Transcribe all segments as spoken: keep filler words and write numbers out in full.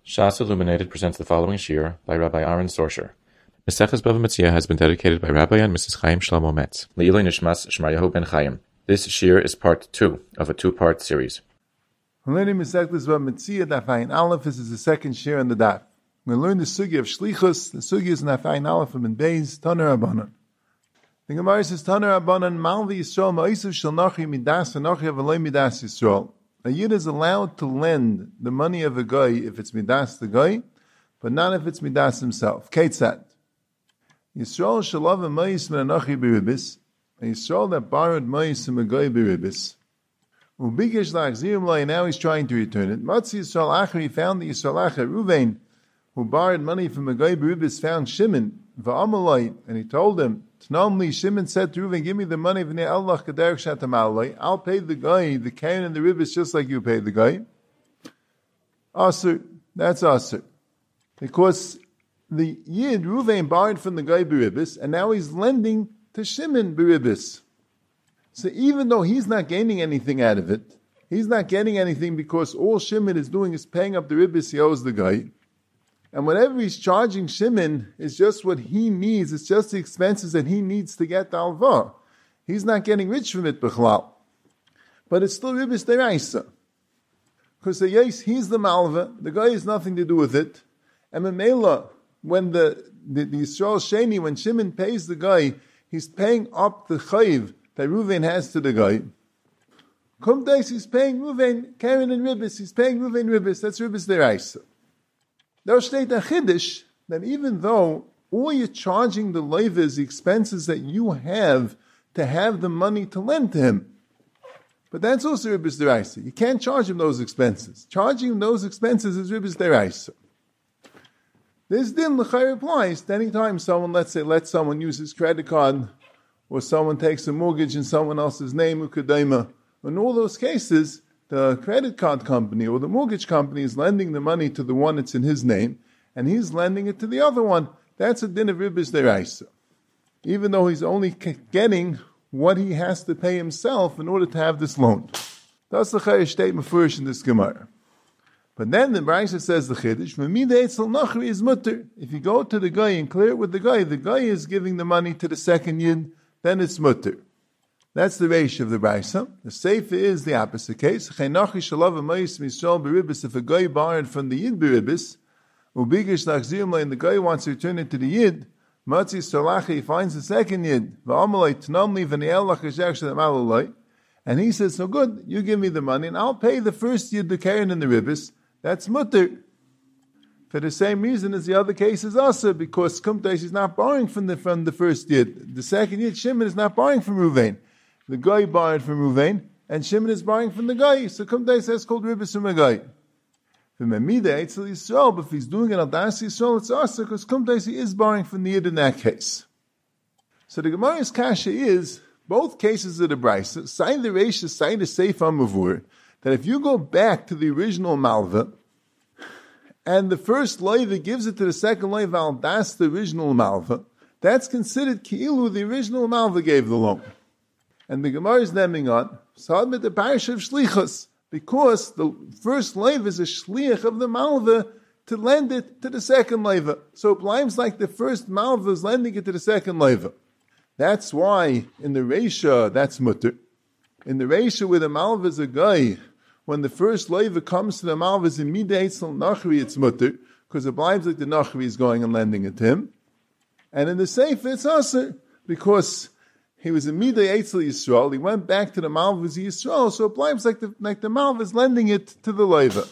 Shas Illuminated presents the following shir by Rabbi Aaron Sorsher. Maseches Bava Metzia has been dedicated by Rabbi and Missus Chaim Shlomo Metz. Le'iloi Nishmas Shmaryahu ben Chaim. This shir is part two of a two-part series. Learning Maseches Bava Metzia, Daf Ayin Aleph. This is the second shir in the daf. We learn the sugi of Shlichus. The sugi is in Daf Ayin Aleph and Beis Taner Rabbanan. The Gemara says Taner Rabbanan Malvi Yisrael Ma'isav Shel Nachi Midas Nachi Avalei Midas Yisrael. A Yid is allowed to lend the money of a guy if it's midas the guy, but not if it's midas himself. Ketzad. Yisrael shalav a mayis min anachi beribis. A Yisrael that borrowed mayis from a guy beribis. Ubikish lachzirim lai, now he's trying to return it. Matzi Yisrael acher, he found the Yisrael acher, Ruvain, who borrowed money from a guy beribis, found Shimon, va'amalai, and he told him, Tnomli, Shimon said to Reuven, give me the money of Allah Kaderek Shatamalai. I'll pay the guy, the Karen and the ribis, just like you paid the guy. Asr, that's Asr. Because the Yid, Reuven, borrowed from the guy beribis, and now he's lending to Shimon beribis. So even though he's not gaining anything out of it, he's not getting anything because all Shimon is doing is paying up the ribis he owes the guy. And whatever he's charging Shimon is just what he needs. It's just the expenses that he needs to get the alva. He's not getting rich from it, b'chlal. But it's still ribis deraisa. Because the yes, he's the malva. The guy has nothing to do with it. And Memela, when the, the, the Yisrael Sheni, when Shimon pays the guy, he's paying up the chayiv that Reuven has to the guy. Kum days, he's paying Reuven, Karen and ribis. He's paying Reuven ribis. That's ribis deraisa. There state a chiddush that even though all you're charging the leiva is the expenses that you have to have the money to lend to him, but that's also ribis deraisa. You can't charge him those expenses. Charging him those expenses is ribis deraisa. This din l'chayr applies to any time someone, let's say, lets someone use his credit card, or someone takes a mortgage in someone else's name, ukadema. In all those cases, the credit card company or the mortgage company is lending the money to the one that's in his name, and he's lending it to the other one. That's a din of ribis deraisa. Even though he's only getting what he has to pay himself in order to have this loan. That's the chayyim statement first in this Gemara. But then the Brisa says the chiddush, Mamida etzel nachri is mutter. If you go to the guy and clear it with the guy, the guy is giving the money to the second yid, then it's mutter. That's the ratio of the Brisa. The Seifa is the opposite case. If a guy borrowed from the Yid beribis, and the guy wants to return it to the Yid, he finds the second Yid, and he says, so good, you give me the money, and I'll pay the first Yid the Karen and the ribis. That's mutter. For the same reason as the other case is also, because Kumtais is not borrowing from the, from the first Yid. The second Yid, Shimon, is not borrowing from Ruvain. The guy borrowed from Ruvain, and Shimon is borrowing from the guy. So Kumtai says called ribis from a guy. But if he's doing it al das Yisrael, it's also because Kumtai he is borrowing from the Yid in that case. So the Gemara's kasha is both cases of the Brisa, sign the Reisha, sign the Seifa Mavur, that if you go back to the original Malva, and the first leiva gives it to the second leiva al das the original Malva, that's considered ki'ilu the original Malva gave the loan. And the Gemara is naming on Sadmit the parish of Shlichus, because the first leiva is a shliach of the malva to lend it to the second leiva. So it blimes like the first malva is lending it to the second leiva. That's why in the Reisha that's mutter. In the Reisha where the malva is a guy, when the first leiva comes to the malva is in midaitzel nachri, it's mutter, because it blimes like the nachri is going and lending it to him. And in the Seifa it's aser, because he was a Midei Eitzel Yisrael. He went back to the Malvas Yisrael, so it blimes like the like the Malvas lending it to the Leiva.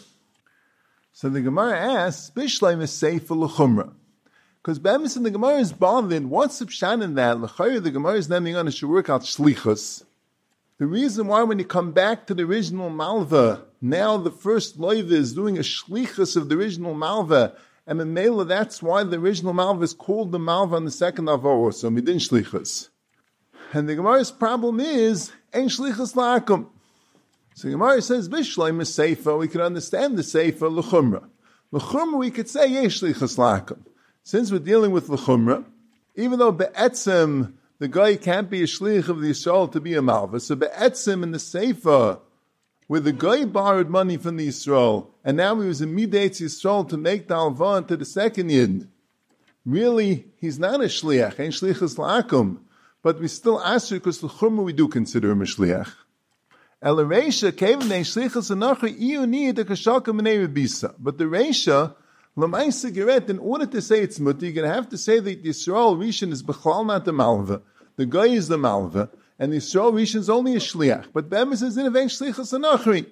So the Gemara asks, Bishleim is Seifa L'chumra. Because Bemis and the Gemara is bothered, what's the pshan in that? L'chayr, the Gemara is naming on a shuruk al shlichus. The reason why when you come back to the original Malva, now the first Leiva is doing a shlichus of the original Malva, and in Mela, that's why the original Malva is called the Malva on the second Avor, so midin shlichus. And the Gemara's problem is, Ein Shlichus La'akum. So the Gemara says, Bishleim is Seifa, we can understand the Seifa, L'chumra. L'chumra, we could say, Yesh Shlichus La'akum. Since we're dealing with L'chumra, even though Be'etzim, the guy can't be a Shlich of the Yisrael to be a Malva, so Be'etzim in the Seifa, where the guy borrowed money from the Yisrael, and now he was in Midates Yisrael to make the Alva into the second Yid. Really, he's not a Shliach, ain't Shlichus La'akum, but we still ask her because the Chumma we do consider him a Shliach. El Reisha, Kevin, ain't Shlichus Anachri, Iu Ni, the Kashaka Menei Rebisa. But the Reisha, L'maisa Geret, in order to say it's mutter, you're going to have to say that the Yisrael Rishon is B'chlal not the Malva. The guy is the Malva, and the Yisrael Rishon is only a Shliach. But Be'emes is in a Vein Shlichus Anachri.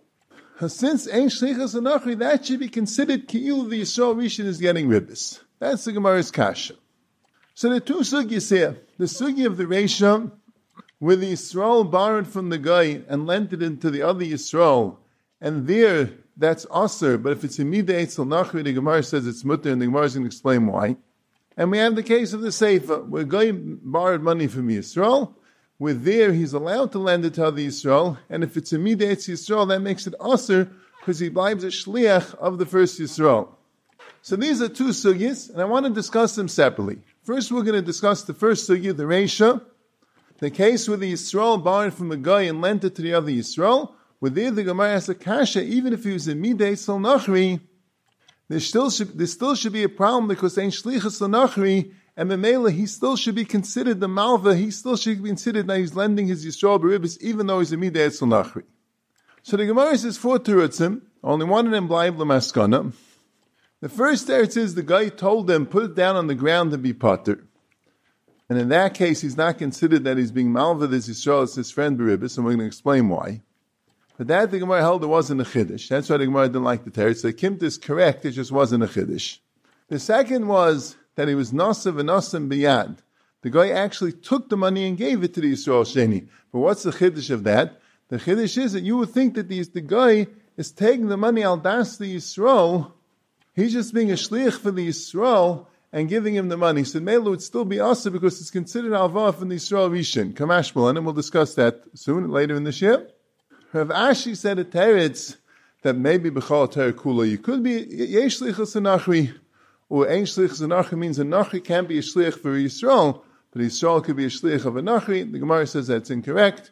Since Ein Shlichus Anachri, that should be considered Ki'ilu the Yisrael Rishon is getting ribbis. That's the Gemara's Kasha. So the two sugyas here, the sugi of the Reisha, where the Yisrael borrowed from the guy and lent it into the other Yisrael, and there, that's Aser, but if it's a Midei Eitzel Nachri, the Gemara says it's mutter, and the Gemara is going to explain why. And we have the case of the Seifa, where a guy borrowed money from Yisrael, where there he's allowed to lend it to other Yisrael, and if it's a Midei Eitzel Yisrael, that makes it Aser, because he blives a Shliach of the first Yisrael. So these are two sugyas, and I want to discuss them separately. First, we're going to discuss the first sugya, the Reisha, the case where the Yisrael borrowed from the guy and lent it to the other Yisrael, where there the Gemara has a kasha, even if he was a Midei Eitzel Nachri, there still should, there still should be a problem because ain't Shlichus Nachri, and Memela, he still should be considered the Malva, he still should be considered that he's lending his Yisrael Beribis, even though he's a Midei Eitzel Nachri. So the Gemara says four terutzim, only one of them blind l'maskana. The first teretz is the guy told them, put it down on the ground and be potter. And in that case, he's not considered that he's being malva this Yisrael, it's his friend Beribis, and we're going to explain why. But that the Gemara held it wasn't a chiddush. That's why the Gemara didn't like the teretz. The kimt is correct, it just wasn't a chiddush. The second was that he was nasav and nasam biyad. The guy actually took the money and gave it to the Yisrael Sheni. But what's the chiddush of that? The chiddush is that you would think that the, the guy is taking the money al das the Yisrael. He's just being a shliach for the Yisrael and giving him the money. So Mela would still be asa because it's considered alva from the Yisrael Rishon. Kamashmal, and we'll discuss that soon, later in the shir. Rav Ashi said at Teretz that maybe b'chal ter kula you could be yesh shlichus anachri, or ein shlichus anachri means a nachri can't be a shliach for Yisrael, but Yisrael could be a shliach of a nachri. The Gemara says that's incorrect.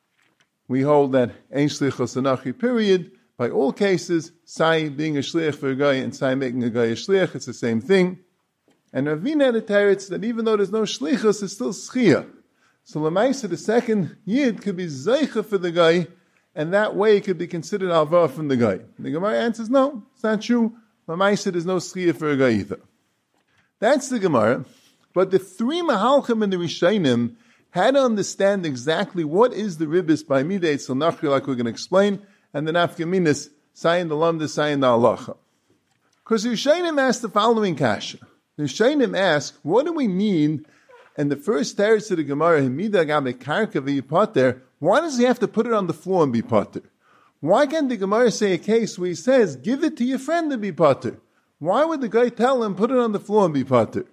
We hold that ein shlichus anachri period. By all cases, Sai being a shliach for a guy and Sai making a guy a shliach, it's the same thing. And Ravina had a teretz that even though there's no shlichus, it's still schia. So Lamaisa, the second yid, could be zeicha for the guy, and that way it could be considered alva from the guy. And the Gemara answers, no, it's not true. Lamaisa, there's no schia for a guy either. That's the Gemara. But the three Mahalchim and the Rishainim had to understand exactly what is the ribbis by Midei Eitzel Nachri, like we're going to explain, and the nafkaminis, sayin the lamda, sayin the halacha. Because the Rishainim asked the following kasha. The Rishainim ask, what do we mean? And the first teretz of the Gemara, Himida gabe karka v'yipater, why does he have to put it on the floor and be pater? Why can't the Gemara say a case where he says, give it to your friend and be pater? Why would the guy tell him, put it on the floor and be pater?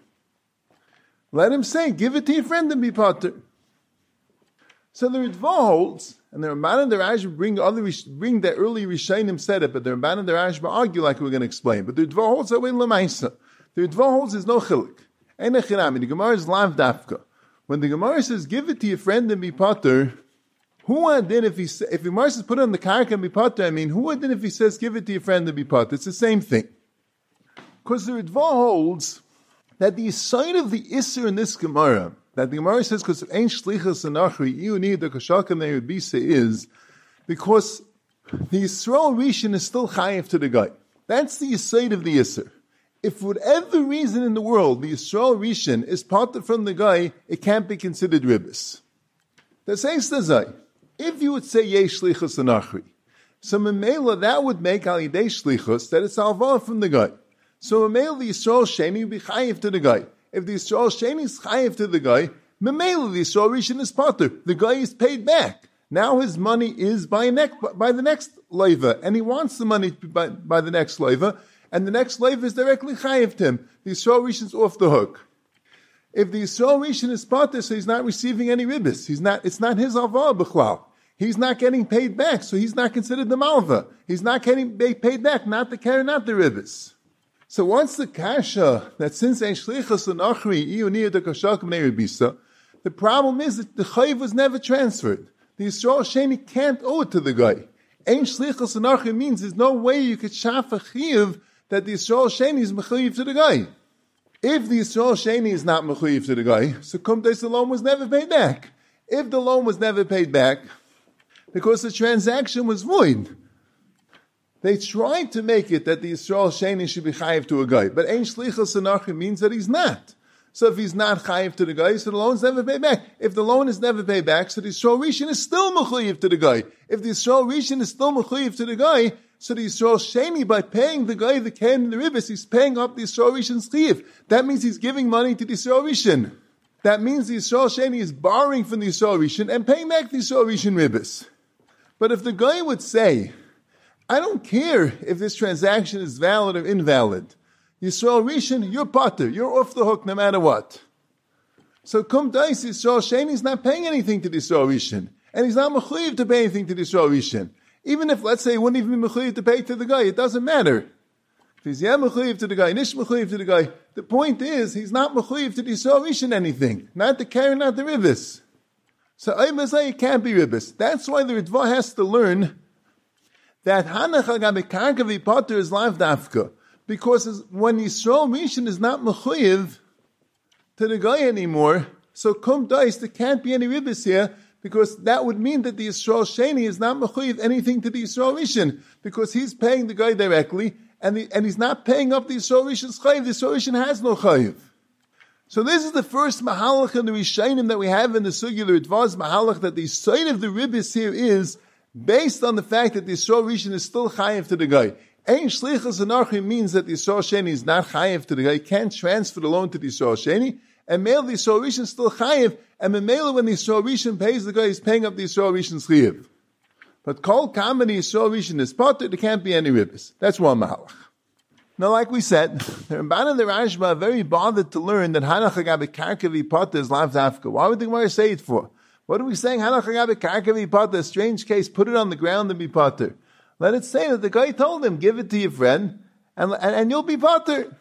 Let him say, give it to your friend and be pater. So the Ritva holds, and the Ramban and the Rashba bring other bring the early Rishainim said it, but the Ramban and the Rashba argue like we're going to explain. But the Ritva holds that way l'maisa. The Ritva holds is no chilik. Ein echinami. The Gemara is lav dafka. When the Gemara says give it to your friend and be pater, who then if he if the Gemara says put it on the karka and be pater, I mean who then if he says give it to your friend and be pater? It's the same thing. Because the Ritva holds that the side of the Isser in this Gemara, that the Gemara says because of ain't shlichus anachri, you need the kashaka ne'rebisa is because the Yisrael Rishon is still chayiv to the guy. That's the side of the Isser. If for whatever reason in the world the Yisrael Rishon is parted from the guy, it can't be considered ribbis. The says the Zay. If you would say yesh shlichus anachri, so memela that would make al yidei shlichus that it's alva from the guy. So memela the Yisrael Sheni would be chayiv to the guy. If the Yisrael Sheni is chayiv to the guy, memela the Yisrael Rishon is parter. The guy is paid back. Now his money is by, neck, by the next leiva, and he wants the money by, by the next leiva, and the next leiva is directly chayiv to him. The Yisrael Rishon is off the hook. If the Yisrael Rishon is parter, so he's not receiving any ribbis. He's not. It's not his alva b'chlal. He's not getting paid back, so he's not considered the malva. He's not getting paid back, not the keren, not the ribbis. So once the kasha, that since ein shlichus anachri, iyuniyah the kashak b'nei rebisa, the problem is that the chayiv was never transferred. The Yisrael Sheni can't owe it to the guy. Ein shlichus anarchi means there's no way you could shaf a chiyuv that the Yisrael Sheni is mechuyev to the guy. If the Yisrael Sheni is not mechuyev to the guy, so kumtais the loan was never paid back. If the loan was never paid back, because the transaction was void, they tried to make it that the Yisrael Sheni should be chayiv to a guy, but ein shlichus anarchi means that he's not. So if he's not chayiv to the guy, so the loan's never paid back. If the loan is never paid back, so the Yisrael Rishon is still mechuyev to the guy. If the Yisrael Rishon is still mechuyev to the guy, so the Yisrael Sheni, by paying the guy the ken and the ribbis, he's paying up the Yisrael Rishon's chiyuv. That means he's giving money to the Yisrael Rishon. That means the Yisrael Sheni is borrowing from the Yisrael Rishon and paying back the Yisrael Rishon ribbis. But if the guy would say, I don't care if this transaction is valid or invalid, Yisrael Rishon, you're potter, you're off the hook no matter what. So kum dais, Yisrael Sheni is not paying anything to the Yisrael Rishon, and he's not mechuyev to pay anything to the Yisrael Rishon. Even if, let's say, he wouldn't even be mechuyev to pay to the guy, it doesn't matter. If he's yeah mechuyev to the guy, nish mechuyev to the guy, the point is, he's not mechuyev to the Yisrael Rishon anything, not the keren, not the ribbis. So Aymazai, it can't be ribbis. That's why the Ritva has to learn that Hanach agabe karka v'potter is lav dafka. Because when Yisrael Rishon is not mechuyev to the guy anymore, so kum dais, there can't be any ribbis here, because that would mean that the Yisrael Sheni is not mechuyev anything to the Yisrael Rishon, because he's paying the guy directly, and, the, and he's not paying up the Yisrael Rishon's chayiv. The Yisrael Rishon has no chayiv. So this is the first mahalach in the Rishonim that we have in the Sugya, the Ritva's mahalach, that the side of the ribbis here is based on the fact that the Yisrael Rishon is still chayiv to the guy. Ein shlichus anarchi means that the Yisrael Sheni is not chayiv to the guy, can't transfer the loan to the Yisrael Sheni, and male the Yisrael Rishon is still chayiv, and male when the Yisrael Rishon pays the guy, he's paying up the Yisrael Rishon's chayiv. But kol kam and the Yisrael Rishon is potter, there can't be any ribbis. That's one mahalach. Now, like we said, the Ramban and the Rashba are very bothered to learn that Hanach agabe karka v'potter is lav dafka. Why would the Gemara say it for? What are we saying? Hanach agabe karka v'potter, a strange case, put it on the ground and be potter. Let it say that the guy told him, give it to your friend, and, and, and you'll be potter.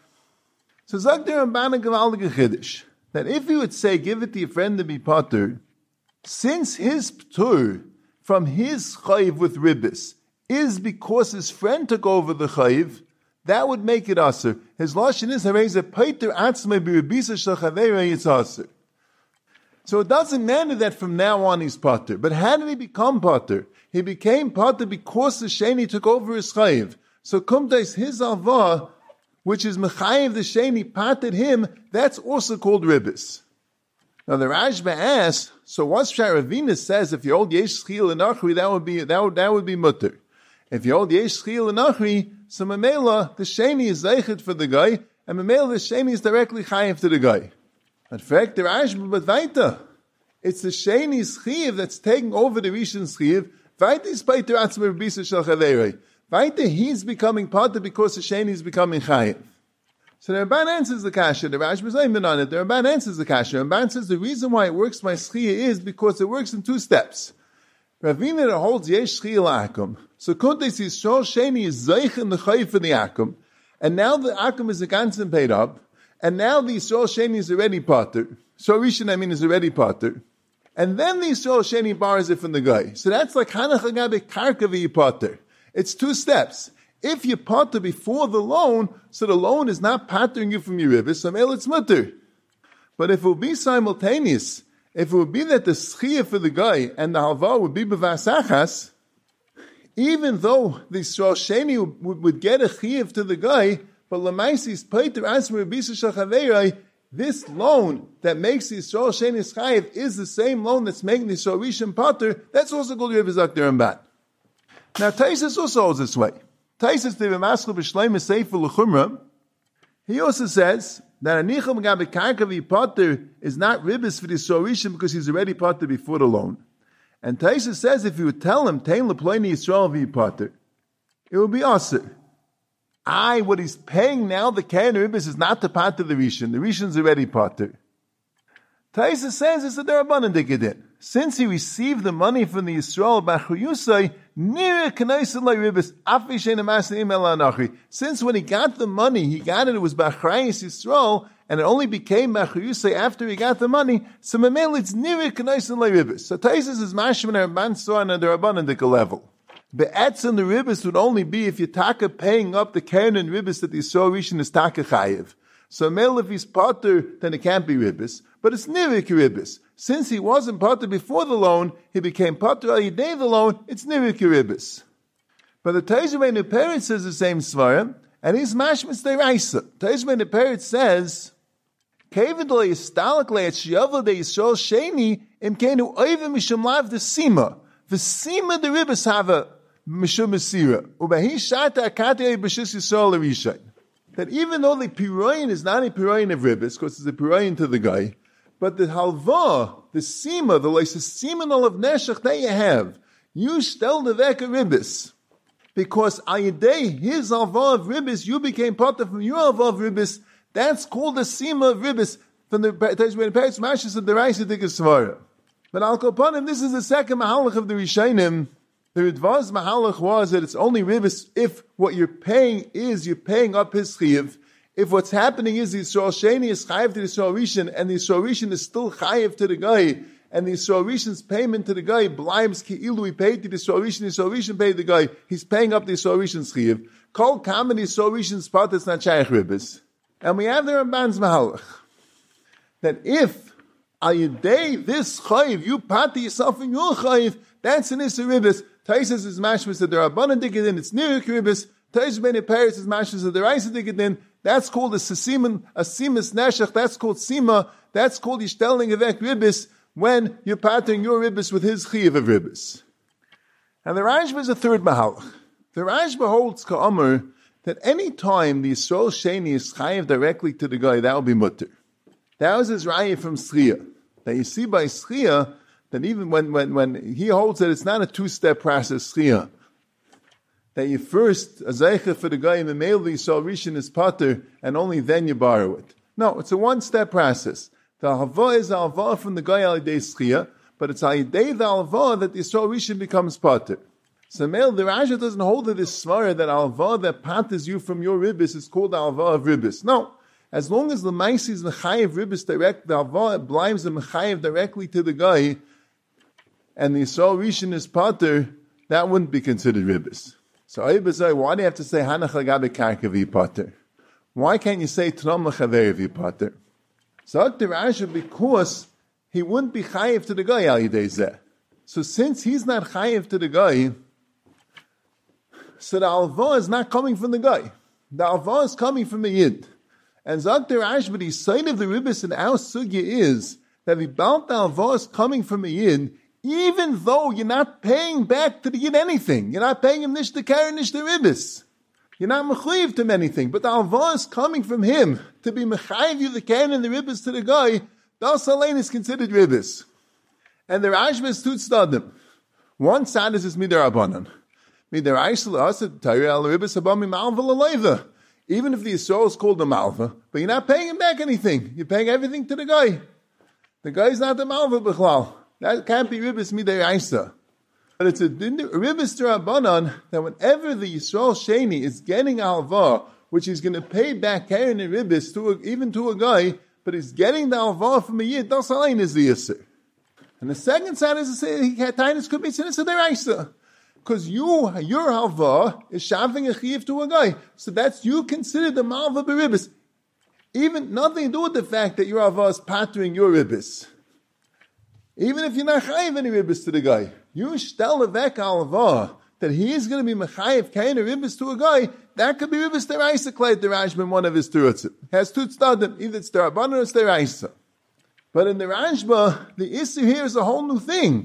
So Zog the Ramban and Gavaldige Chiddush, that if you would say, give it to your friend to be potter, since his ptur from his chayiv with ribbis is because his friend took over the chayiv, that would make it aser. His lashon is harei paiter atzmei b'ribisa shel chaverei it's aser. So it doesn't matter that from now on he's potter. But how did he become potter? He became potter because the Sheni took over his chayiv. So kumtais his alva, which is mechayiv the Sheni patted him, that's also called ribbis. Now the Rashba asks, so what's Sharavina says if you hold yesh schil and achri, that would be that would that would be mutter. If you hold yesh schil and achri, so mamela the Sheni is zeichet for the guy, and mamela the Sheni is directly chayiv to the guy. In fact, the Rashba, but weiter, it's the Sheni's chiv that's taking over the Rishon's chiv. Weiter is paiter atzmei b'bisa shel chaverei. Weiter, he's becoming potter because the Sheni is becoming chayiv. So the Ramban answers the kasha. The Rashba is not on it. The Ramban answers the kasha. The Ramban says the reason why it works by schiyah is because it works in two steps. Ravina that holds yesh schiyah akum. So kuntes Yisrael Sheni is zeich in the chayiv for the akum, and now the akum is a ganzen paid up. And now the Yisrael Sheni is already potter. So Rishon, I mean, is already potter. And then the Yisrael Sheni borrows it from the guy. So that's like Hanach agabe karka v'yipotter. It's two steps. If you potter before the loan, so the loan is not pottering you from your ribbis, so mele it's mutter. But if it would be simultaneous, if it would be that the schiyah for the guy and the halva would be b'vasachas, even though the Yisrael Sheni would, would get a chiyuv to the guy, but Lamaisi's paiter asmer b'isa shel chaverei, this loan that makes the Yisrael Sheni's chayiv is the same loan that's making the Yisrael Rishon potter. That's also called Rebbe Zakter Ramban. Now Taisus also holds this way. Taisus the Remaskul b'Shleim Sefer L'Chumra. He also says that anicham gabe karka potter is not ribbis for the Yisrael Rishon because he's already potter before the loan. And Taisus says if you would tell him tein leploini Yisrael v'potter, it would be aser. I, what he's paying now, the Keren Ribbis, is not the part of the Rishon. The Rishon's already potter. Taisa says it's a Darabanan Dikidin. Since he received the money from the Yisrael Bachuyusai, near Kanaisan Lai Ribbis, Afishen Amasim El Anachi. Since when he got the money, he got it, it was Bachrayis Yisrael, and it only became Bachuyusai after he got the money, so Mamel it's near Kanaisan Lai Ribbis. So Taisa is Mashman Ramban Soa on a Darabanan Dikah level. Be'etzim the ribbis would only be if you're taka paying up the keren and ribbis that the Yisrael Rishon is taka chayiv. So male if he's potter, then it can't be ribbis, but it's nivik ribbis. Since he wasn't potter before the loan, he became potter al yidei the loan, it's nivik ribbis. But the Teizumein Peretz says the same svarim, and he's mashmis deiraisa. Teizumein Peretz says, Kevin lo yistalak le et shiyavla de Yisrael sheni im kenu oivim mishum lav the sima. The sima the ribbis have a mishum mesira. Ubehi shata akatei b'shis Yisrael l'rishayin. That even though the piroyin is not a piroyin of ribbis, because it's a piroyin to the guy, but the halva, the sima, the lysoseminal of neshach that you have, you stel the vek of ribbis. Because ayidei, his halva of ribbis, you became part of from your halva of ribbis, that's called the sima of ribbis, from the Teshuvah Peretz Mashas of the Raisa Svara. But al kopanim, this is the second mahalach of the Rishonim. The Ridvaz Mahalach was that it's only ribbis if what you're paying is you're paying up his chiyuv. If what's happening is the Yisrael Sheni is chayiv to the Yisrael Rishon, and the Yisrael Rishon is still chayiv to the guy, and the Yisrael Rishon's payment to the guy blimes ki'ilu, he paid to the Yisrael Rishon, the Yisrael Rishon paid the guy, he's paying up the Yisrael Rishon's chiyuv. Kol kam in the Yisrael Rishon's part, it's not shaykh ribbis. And we have the Ramban's Mahalach, that if al yedei this chayiv, you pati yourself in your chayiv, that's an Issa ribbis. Taisus is mashmas that there are abundant dikadin, it's near Kiribis. Taisus ben Paris is mashmas that there are Isa dikadin. That's called a siman, a simas neshach, that's called sima, that's called yishtelning evek ribis, when you're patting your ribis with his chiv of ribis. And the Rashba is a third mahalach. The Rashba holds ka'amr that any time the Yisrael Sheni is chayiv directly to the guy, that will be mutter. That was his raya from Sriya. That you see by Sriya, that even when, when, when he holds that it's not a two-step process, Sriya, that you first, a zeicha for the guy in the mail, the Yisrael Rishon is pater, and only then you borrow it. No, it's a one-step process. The halva is halva from the guy al yidei Sriya, but it's al yidei the halva that the Yisrael Rishon becomes pater. So mail, the Raja doesn't hold to this svara that halva that paters you from your ribbis is called halva of ribbis. No. As long as the maisi is mechayev ribbis direct, the halva blimes the mechayev directly to the guy, and the Yisrael Rishon is pater, that wouldn't be considered ribbis. So Ayyubazai, why do you have to say Hanach Lagabe Karkavi pater? Why can't you say Tram Lachaveri pater? So the Rasha, because he wouldn't be chayiv to the guy al yidei zeh. So since he's not chayiv to the guy, so the alva is not coming from the guy. The alva is coming from the yid. And Zak the Rasha, but the sign of the ribbis in our sugya is that the balt alva is coming from a yid, even though you're not paying back to the yid anything. You're not paying him nish the karen, nish the ribbis. You're not mechayiv to him anything. But the alva is coming from him to be mechayiv you the karen and the ribbis to the guy. Das alain is considered ribbis. And the Rashba is two tzadim. One side is his midarabanan. Midaraisel asad tayri al ribbis abami malva l'leiva. Even if the Yisrael is called the malva, but you're not paying him back anything. You're paying everything to the guy. The guy's not the malva b'chlal. That can't be ribbis midaraisa. But it's a ribbis d'Rabbanan that whenever the Yisrael Sheni is getting alva, which he's going to pay back karen and ribbis to a, even to a guy, but he's getting the alva from a yid, das alain is the yisr. And the second side is to say he tinus could be sinis d'Raisa. Because you, your halva is shaving a chiv to a guy. So that's, you consider the malva b'ribbis. Even, nothing to do with the fact that your halva is pattering your ribbis. Even if you're not chayiv any ribbis to the guy. You shtel levek halva, that he is going to be mechayiv kain a ribbis to a guy, that could be ribbis d'Raisa kleit the Rashba in one of his terutzim. Has two tzadim, either it's d'Rabbanan or it's d'Raisa. But in the Rashba, the issue here is a whole new thing.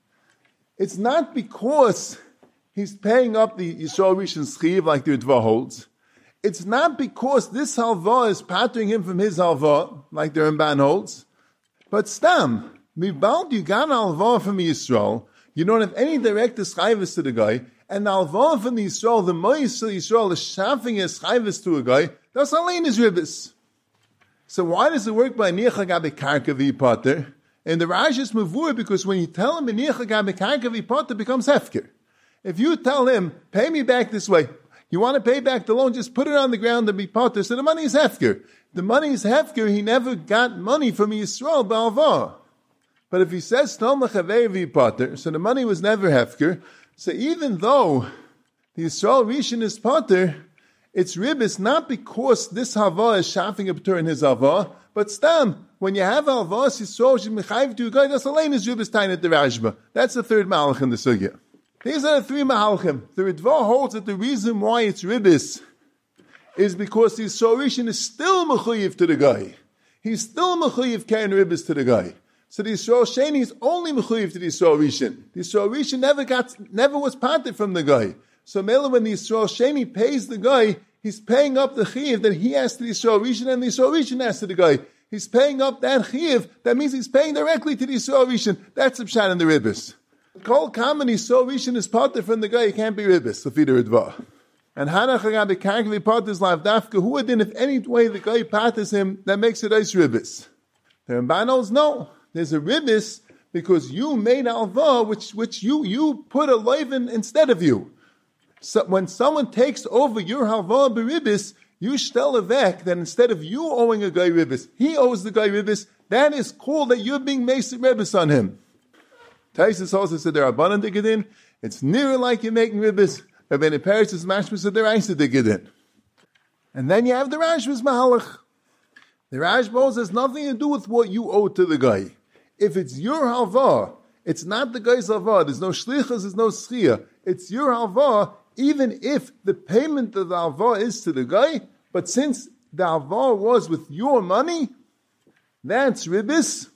It's not because he's paying up the Yisrael Rishon's chiv like the Ritva holds. It's not because this halva is pattering him from his halva like the Ramban holds. But stam, mibald you got an halva from Yisrael, you don't have any direct eschayvis to the guy, and the halva from the Yisrael, the mois of Yisrael is shafing eschayvis to a guy, that's alain is ribbis. So why does it work by niach agabe karka v'yipater? And the Rashi is mavur because when you tell him niach agabe karka v'yipater becomes hefker. If you tell him, pay me back this way, you want to pay back the loan, just put it on the ground and be potter, so the money is hefker. The money is hefker, he never got money from Yisrael ba'alva. But if he says, Tom l'chavei v'yipater, so the money was never hefker, So even though the Yisrael Rishon is Potter, it's ribis not because this Hava is shafing a Patur in his Hava, but stam, when you have Hava, Yisrael should mechayiv to a guy, that's alain is ribis tain at the Rashba. That's the third malach in the sugya. These are the three malachim. The Ritva holds that the reason why it's ribis is because the Yisrael Rishon is still mechayiv to the guy. He's still mechayiv carrying ribis to the guy. So the Yisrael Sheni is only mechayiv to the Yisrael Rishon. The Yisrael Rishon never got, never was parted from the guy. So Mela, when the Yisrael Sheni pays the guy, he's paying up the chiv that he has to the Yisrael Rishon and the Yisrael Rishon has to the guy. He's paying up that chiv. That means he's paying directly to the Yisrael Rishon. That's the pshat in the ribis. Kol common Yisrael Rishon is parted from the guy. He can't be ribis. Lefida Ridva. And Hanach Agabi Karkvi partes life dafka. Who would then, if any way the guy partes him, that makes it ice ribis? The Ramban knows no. There's a ribis because you made alva, which which you you put a leivin instead of you. So when someone takes over your halva beribis, you shtel a vek that instead of you owing a guy ribis, he owes the guy ribis. That is called that you're being mason ribis on him. Taisus also said there are abanan digedin. It's nearer like you're making ribis. Rabbeinu Peretz is mashma said there is digedin. And then you have the Rashba's mahalach. The Rashba has nothing to do with what you owe to the guy. If it's your halva, it's not the guy's halva. There's no shlichus, there's no schia. It's your halva, even if the payment of the halva is to the guy, but since the halva was with your money, that's ribis.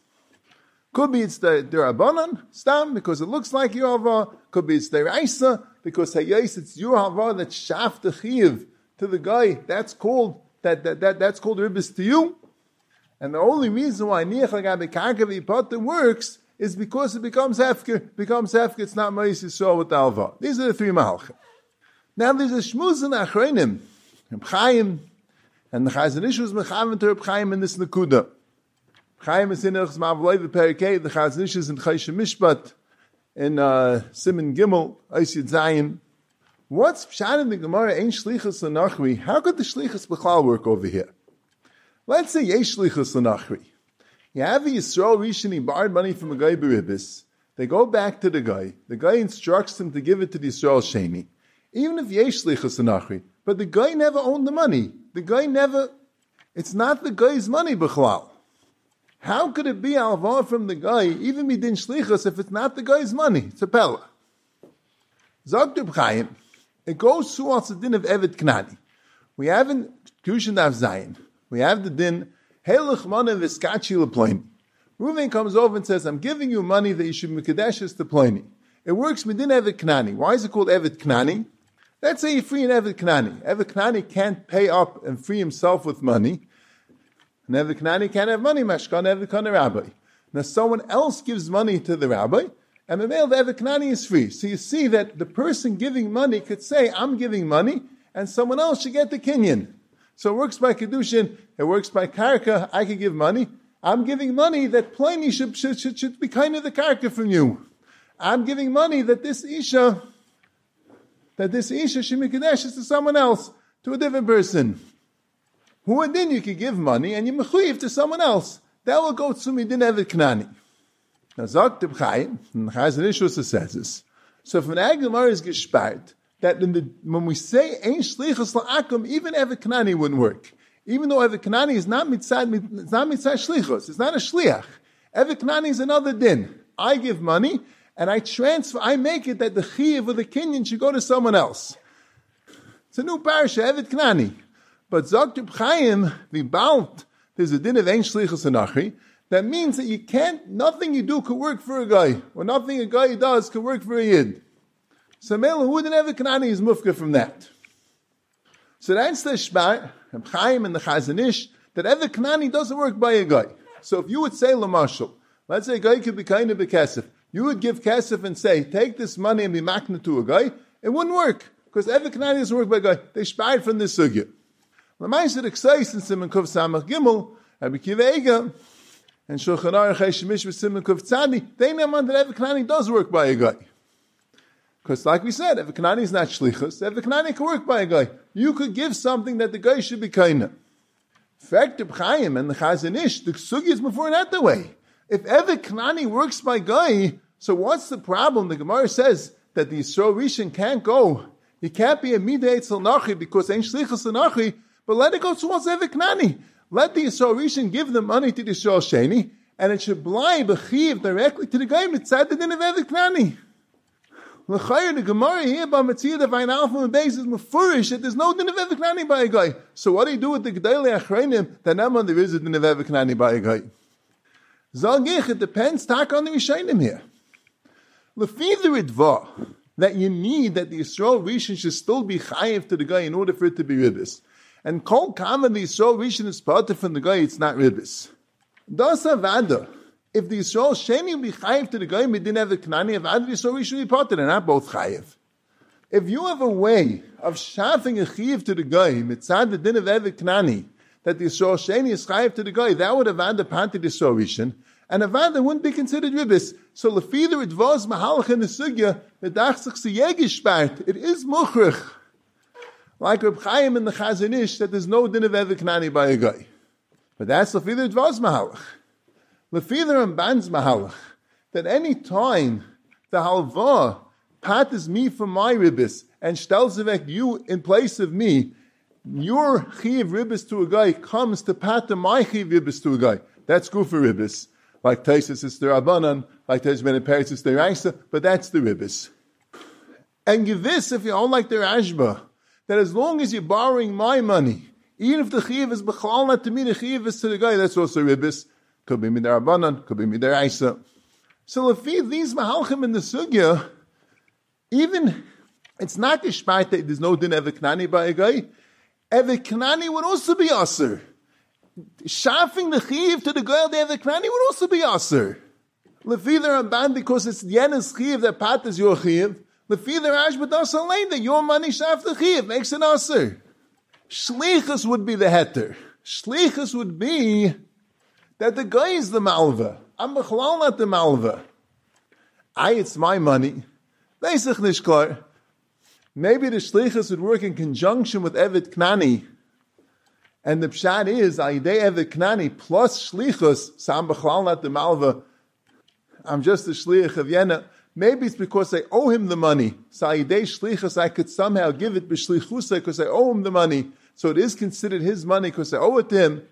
Could be it's the derabanan, stam, because it looks like your halva. Could be it's deraisa, because hayais, it's your halva that shaf the chiv to the guy. That's called that that that that's called ribis to you. And the only reason why niach lagabe karkavi potter works is because it becomes hefker, becomes hefker. It's not ma'is yisrael with alva. These are the three malachim. Now there's a shmuz in achreinim, Reb Chaim, and the Chazon Ish was mechaven to Reb Chaim in this nekuda. Reb Chaim is in Erchs Ma'avolei v'Perikei. The Chazon Ish is in Choshen Mishpat in uh, Siman Gimel Osid Zayin. What's pshat in the Gemara? Ain't shlichus l'nachri? How could the shlichus b'chlal work over here? Let's say yesh shlichus l'nachri. You have a Yisrael Rishon, he borrowed money from a guy beribis. They go back to the guy. The guy instructs him to give it to the Yisrael Sheni. Even if yesh shlichus l'nachri. But the guy never owned the money. The guy never, it's not the guy's money b'chlal. How could it be alvar from the guy, even midin shlichus, if it's not the guy's money? It's a pella. Zog Reb Chaim. It goes through also the din of Evet Knani. We have in Kushan Daf Zayin, we have the din, Helech Mana V'Skachi L'Ploini. Reuven comes over and says, I'm giving you money that you should Mekadesh to Ploini. It works within Evet Knani. Why is it called Evet Knani? Let's say you free an Evet Knani. Evet Knani can't pay up and free himself with money. And Evet Knani can't have money, Mashkan Evet Knani Rabbi. Now someone else gives money to the rabbi, and the male, the Evet Knani is free. So you see that the person giving money could say, I'm giving money, and someone else should get the kinyan. So it works by Kedushin, it works by Karka, I can give money. I'm giving money that Pliny should, should, should, should be kind of the Karka from you. I'm giving money that this Isha, that this Isha should be Kadeshes to someone else, to a different person. Who and then you could give money, and you mechuyev to someone else. That will go to me, din Evet Knani. Now, Zog Reb Chaim, and Chazon Ish also says this. So if an Agamar is gespart, that in the, when we say Ein Shlichus La'akum, even Evet Knani wouldn't work. Even though Evet Knani is not mitzad, it's not mitzad Shlichus, it's not a Shliach. Evet Knani is another din. I give money, and I transfer, I make it that the Chiv or the Kinyan should go to someone else. It's a new parasha, Evet Knani. But Zog Reb Chaim, the Balt, there's a din of Ein Shlichus Anachri. That means that you can't, nothing you do could work for a guy, or nothing a guy does could work for a yid. So Mela Hud and Evet Knani is mufka from that. So that's the Shbar, Reb Chaim and the Chazon Ish, that Evet Knani doesn't work by a guy. So if you would say Lamashal, let's say a guy could be kind of a kesef, you would give kesef and say, take this money and be makna to a guy, it wouldn't work, because Evet Knani doesn't work by a guy. They Shbar from this sugya. L'maised Exais in Siman Kuf Samach Gimel, Rabbi Akiva Eiger, and Shulchan Aruch Shemish v'Siman Kuf Tzadi, they know that Evet Knani does work by a guy. Because like we said, Evet Knani is not shlichus. Evet Knani can work by a guy. You could give something that the guy should be kind of. Fact Reb Chaim and the Chazon Ish, the sugi is before that the way. If Evet Knani works by guy, so what's the problem? The Gemara says that the Yisrael Rishon can't go. He can't be a Midei Eitzel Nachi because ain't Shlichus Nachi, but let it go towards Eved Knani. Let the Yisrael Rishon give the money to the Yisrael Sheni, and it should blind the Chiv directly to the guy mitzad the din of Eved Knani. L'chayr, the Gemara here by Metzia the Vayin Alpha and Beis is mefurish that there's no din of Eved Knani by a guy. So what do you do with the Gedolei Achreinim that Naman there is a din of Eved Knani by a guy? Zalgich, it depends tak on the Rishayim here. Lefi the Ritva, that you need that the Yisrael Rishon should still be chayiv to the guy in order for it to be ribbis. And kol kama the Yisrael Rishon is parted from the guy, it's not ribbis. Das avada. If the Yisrael Sheni will be chayiv to the guy, we didn't have a Knani, avada the Yisrael Rishon will be parted, and not both chayiv. If you have a way of shafing a chayiv to the guy, mitzad the din of Evet Knani, that the Yisrael Sheni is chayiv to the guy, that would avada parted the Yisrael Rishon, and avada wouldn't be considered ribbis. So lefider it was mahalach in the sugya, the dachsich seyegi spart, it is muchrich. Like Reb Chaim in the Chazon Ish, that there's no din of Evet Knani by a guy. But that's lefider it was mahalach. Lefider and Ban's mahalach, that any time the halva pat is me for my ribbis, and stelzevek you in place of me, your chiv ribbis to a guy comes to pat the my chiv ribbis to a guy. That's good for ribbis. Like Taisus is the Rabbanan, like Taisus ben Peretz is the Raisa, but that's the ribbis. And give this, if you don't like the Rashba, that as long as you're borrowing my money, even if the chiv is b'chalal not to me, the chiv is to the guy, that's also ribbis. Could be midar Rabbanan, could be midar Raisa. So if these mahalchim in the sugya, even, it's not geshmait that there's no din Evet Knani by a guy, Evet Knani would also be aser. Shafing the chiv to the girl, the Evet Knani would also be aser. Lefider Ramban, because it's the Yenes chiv that pat is your chiv, Lefider Ashba das alain, that your money shaf the chiv, makes it aser. Shlichus would be the heter. Shlichus would be that the guy is the malva. I'm b'chalal not the malva. I, it's my money. Leisach nishkar. Maybe the shlichus would work in conjunction with Evet Knani. And the pshat is, Aidei Evet Knani plus shlichus, so I'm b'chalal not the malva. I'm just a shlich of Yena. Maybe it's because I owe him the money. So Aidei shlichus, I could somehow give it b'shlichusa because I owe him the money. So it is considered his money because I owe it to him.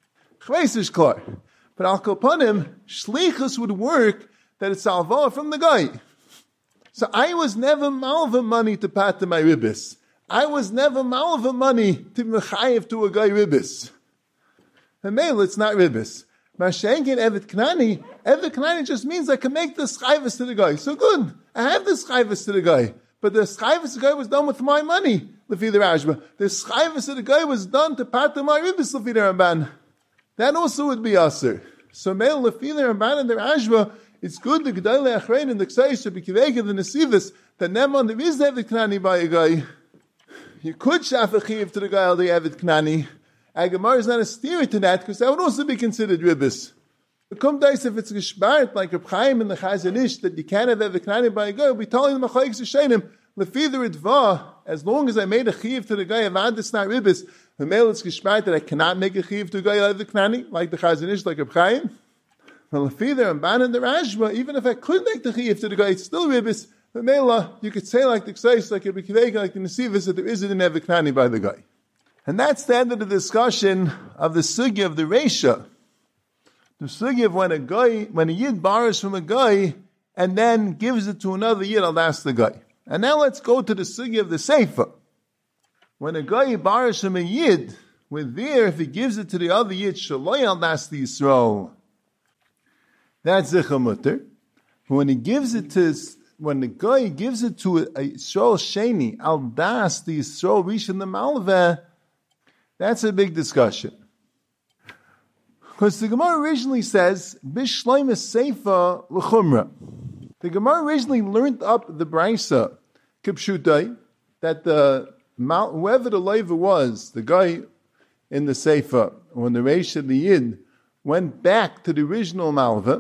But al kopanim, shlichus would work that it's salva from the guy. So I was never malva money to pat to my ribbis. I was never malva money to mechayev to a guy ribbis. And male, it's not ribbis. Mashenkin Evet Knani, Evet Knani just means I can make the schayvus to the guy. So good, I have the schayvus to the guy. But the schayvus to the guy was done with my money, Lefi Rashba. The schayvus to the guy was done to pat to my ribbis, Lefi Ramban. That also would be aser. So male lefiler and ban and the Rashba, it's good the Gedolei Achreinim and the Ksais should be kivega the Nesivus that Neman there is Evet Knani by a guy. You could shaf a chiv to the guy al the Evet Knani. Agamar is not a steer to that because that would also be considered ribbis. But come dice if it's geshbart like Reb Chaim in the Chazon Ish that you can't have Evet Knani by a guy. We tell him machayik sheinim lefiler itva as long as I made a chiv to the guy avad it's not ribbis. The male is geshmait that I cannot make a chiv to a guy like the Knani, like the Chazon Ish, like Reb Chaim. Well, if either and ban in the Rashba, even if I could make the chiv to the guy, it's still ribbis. The mela, you could say like the Ksais, like Reb Kivega, like the Nesivus, that there isn't an Evet Knani by the guy. And that's the end of the discussion of the sugya of the Reisha. The sugya of when a guy, when a yid borrows from a guy, and then gives it to another yid, I'll ask the guy. And now let's go to the sugya of the Seifa. When a guy borrows from a yid, with there, if he gives it to the other yid, shaloi al das the Yisrael. That's zichar mutter. When he gives it to, when the guy gives it to a Yisrael sheni, al das the Yisrael rishon the malveh, that's a big discussion. Because the Gemara originally says, bishloim seifa l'chumra. The Gemara originally learned up the brisa, kipshutai, that the whoever the leiva was, the guy in the Seifa, when the Reish of the Yid went back to the original Malva,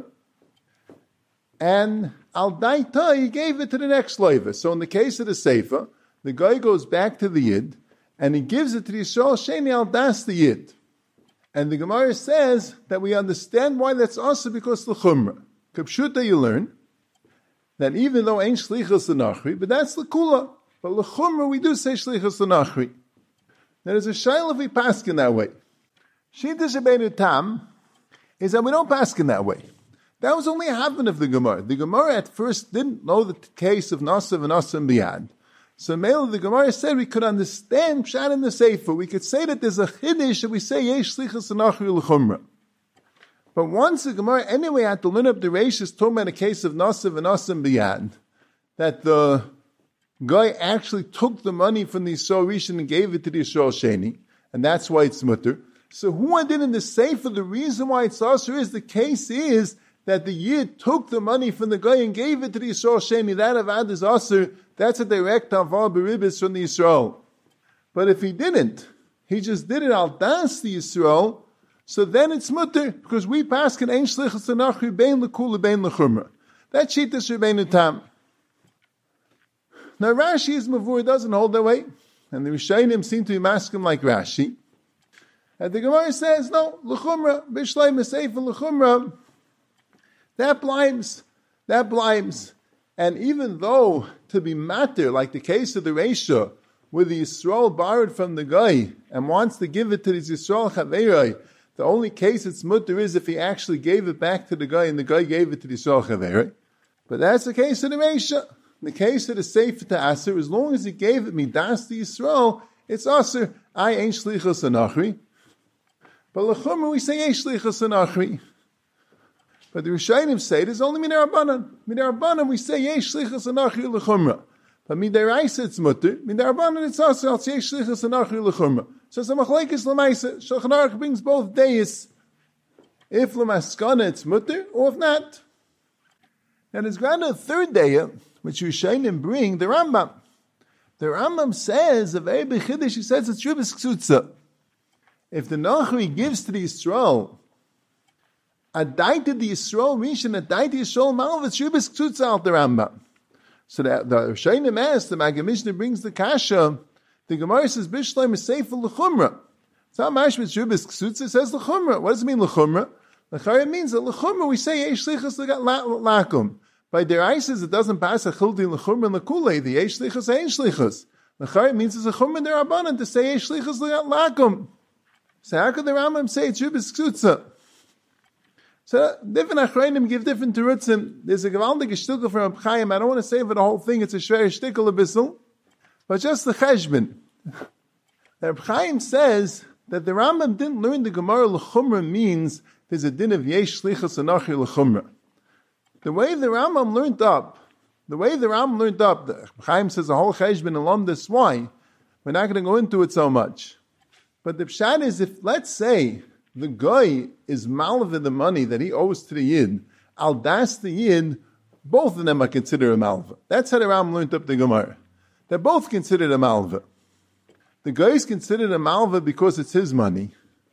and Al Daita, he gave it to the next leiva. So in the case of the Seifa, the guy goes back to the Yid, and he gives it to the Yisrael Sheni Al Das the Yid. And the Gemara says that we understand why that's also because the Chumrah. Kapshuta you learn, that even though ain't shlichus l'nachri, but that's l'kula. But l'chumra we do say shlichus l'nachri. There is a shayla if we paskin that way. Shita Shebeinu Tam is that we don't paskin that way. That was only a happen of the Gemara. The Gemara at first didn't know the case of Nasav and Nasim Biyad. So Mele, the Gemara said we could understand Pshat in the Sefer. We could say that there's a chiddush that we say Yesh Shlichus L'Nachri L'Chumra. But once the Gemara anyway had to learn up the Reishis talking about a case of Nasav and Nasim Biyad, that the guy actually took the money from the Yisrael Rishon and gave it to the Yisrael Sheni, and that's why it's mutter. So who I did in the Sefer, the reason why it's Asur is the case is that the Yid took the money from the guy and gave it to the Yisrael Sheni. That avad is Asur. That's a direct avar beribis from the Yisrael. But if he didn't, he just did it al das the Yisrael, so then it's mutter, because we pass can ein shlichus l'nachri bein l'kula bein l'chumra. That shita Shebeinu Tam. Now Rashi is mavur, doesn't hold that way, and the Rishayim seem to be masking like Rashi. And the Gemara says, no, l'chumra, bishlay meseifa l'chumra, that blinds, that blinds. And even though to be matter, like the case of the Reisha, where the Yisrael borrowed from the guy and wants to give it to the Yisrael Chaverei, the only case it's mutter is if he actually gave it back to the guy and the guy gave it to the Yisrael Chaverei. But that's the case of the Reisha. The case of the Sefer to Aser, as long as he gave it midas to Yisrael, it's Aser. I ain't shlichus anachri. But l'chumra we say ain't shlichus anachri. But the Rishayim say there's only midarabanan. Midarabanan we say yesh shlichus anachri l'chumra. But midaraisa it's mutter. Midarabanan it's Aser. I'll say yesh shlichus anachri l'chumra. So it's a machlekes l'maisa. Shulchan Aruch brings both days. If l'maskana it's mutter, or if not. And there's granted a third day, which Rishayim bring, the Rambam. The Rambam says, a very big chiddush, he says it's Shubis Ksutza. If the Nachri gives to the Yisrael, a dai to the Yisrael Rishon, a dai to Yisrael Malv, it's Shubis Ksutza out the Rambam. So the, the Rishayim asks, the Maggid Mishnah brings the Kasha, the Gemara says, Bishleim is safe for L'chumra. It's not mash with Shubis Ksutza, it says L'chumra. What does it mean L'chumra? L'chumra means that L'chumra, we say, Yesh Lichas Lakum. By their ices, it doesn't pass a childi l'chumra and l'kulei. The yesh shlichus ain't shlichus. L'chari means it's a chumra derabanan to say yesh shlichus l'lakum. So how could the Rambam say it's Shubis Ksutza? So different achrayim give different terutzim. There's a gewaldige shtilkel from Reb Chaim. I don't want to say for the whole thing. It's a shver shtikel a bissel, but just the cheshbon. Reb Chaim says that the Rambam didn't learn the Gemara l'chumra means there's a din of yesh shlichus anachi l'chumra. The way the Rambam learned up, the way the Rambam learned up, the Chaim says a whole cheshbon alum this why. We're not going to go into it so much. But the pshat is, if let's say the guy is malva the money that he owes to the yid, al das the yid, both of them are considered a malva. That's how the Rambam learned up the Gemara. They're both considered a malva. The guy is considered a malva because it's his money,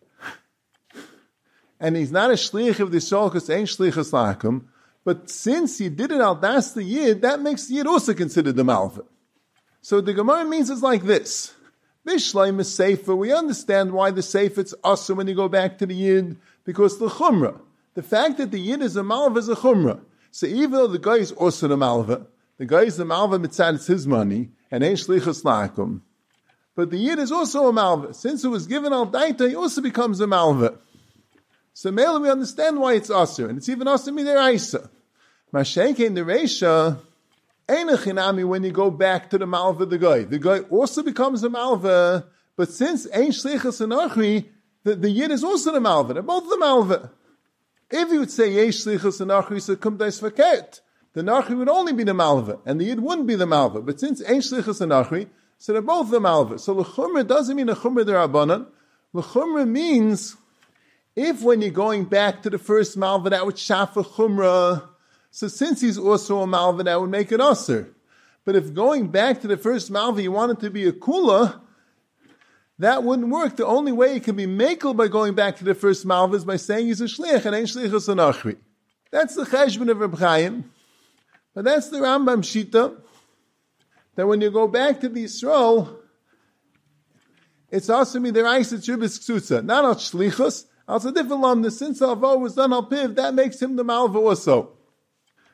and he's not a shliach of the Yisrael because ain't shlichus lakum. But since he did it al das the yid, that makes the yid also considered the malva. So the Gemara means it's like this. Bishleim is safer. We understand why the safer it's also when you go back to the yid, because the chumrah. The fact that the yid is a malva is a chumrah. So even though the guy is also the malva, the guy is the malva mitzad, it's his money, and ain't shlichus lakum. But the yid is also a malva. Since it was given al daita, he also becomes a malva. So mainly we understand why it's Asr, and it's even Asr midiraisa. Mashenke in the Reisha, Einachinami when you go back to the Malva the guy. The guy also becomes a Malva, but since Ein Shlichus and Achri, the, the Yid is also the Malva. They're both the Malva. If you would say Yesh Shlichus and Achri, so Kum Dais Faket, the Nachri would only be the Malva, and the Yid wouldn't be the Malva. But since Ein Shlichus and Achri, so they're both the Malva. So L'chumra doesn't mean a Chumra derabanan. L'chumra means if when you're going back to the first Malva, that would shafa chumrah, so since he's also a Malva, that would make it usher. But if going back to the first Malva, you want it to be a kula, that wouldn't work. The only way it can be makel by going back to the first Malva is by saying he's a shliach, and ain't shlichus an achri. That's the cheshbon of Reb Chaim. But that's the Rambam Shita, that when you go back to the Yisrael, it's also me the Reis at Shubis Ksutza, not al shlichus. Also, different lamda, since Alvo was done al piv, that makes him the malva also.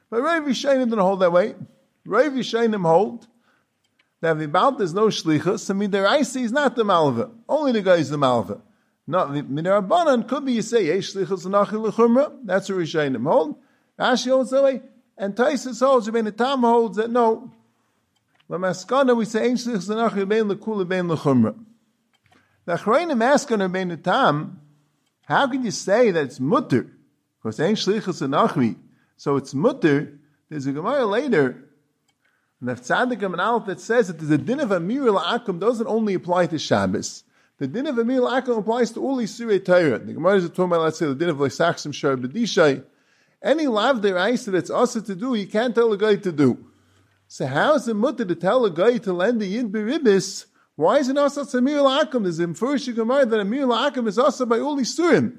But Rav Yishayim didn't hold that way. Rav Yishayim hold that if about there's no shlichus, I mean, the Raisi is not the malva. Only the guy is the malva. Not the Rabbanan could be you say yesh shlichus anachi l'chumra. That's what Yishayim hold. Rashi holds that way, and Taisus holds. Rabbeinu Tam holds that no. L'maskana we say yesh shlichus anachi bein l'kula bein l'chumra. The Achrayim ask on Rabbeinu Tam, how can you say that it's mutter? Because yesh shlichus anachi, so it's mutter. There's a Gemara later. And the Tzaddik and Aleph that says that there's a din of Amir L'Akum doesn't only apply to Shabbos. The din of Amir L'Akum applies to all Yisurei Torah. The Gemara is talking about, let's say, the din of L'Sachsim Shar B'dishay. Any lav deraisa that's also to do, you can't tell a guy to do. So how is it mutter to tell a guy to lend the Yid B'Ribis? Why is it also Amir L'Akum? There's a first Gemara that Amir L'Akum is also by all Yisurim.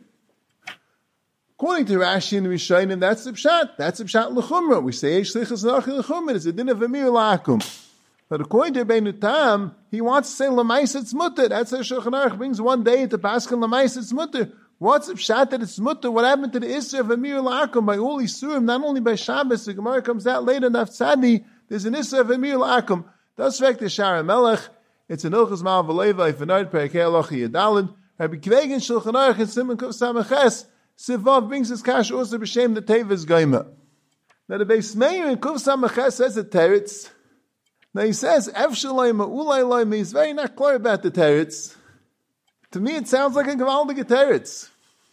According to Rashi and Rishonim, that's the pshat. That's the pshat l'chumra. We say eish shlichus anachi l'chumra. It's a din of Amir L'Akum. But according to Rabbeinu Tam, he wants to say l'mais it's mutter. That's how Shulchan Aruch brings one day to Pascha l'mais it's mutter. What's the pshat that it's mutter? What happened to the Isser of Amir L'Akum by all Yisurim, not only by Shabbos? The Gemara comes out later in Tzadi. There's an Isser of Amir L'Akum. Das vek the Shara Melech. It's an Ilchus Mal V'Leva Ifenard Perakei Alochi Yadalid. Rabbi Kvegen Shulchan Aruch and Simon Kuf Samaches. Sivav brings his kash also b'shem the Tevis Gaima. Now the Beis Meir in Kuf Samaches says a teretz. Now he says Efshalay Ma'ulay Loy. He's very not clear about the teretz. To me, it sounds like a gewaldige teretz.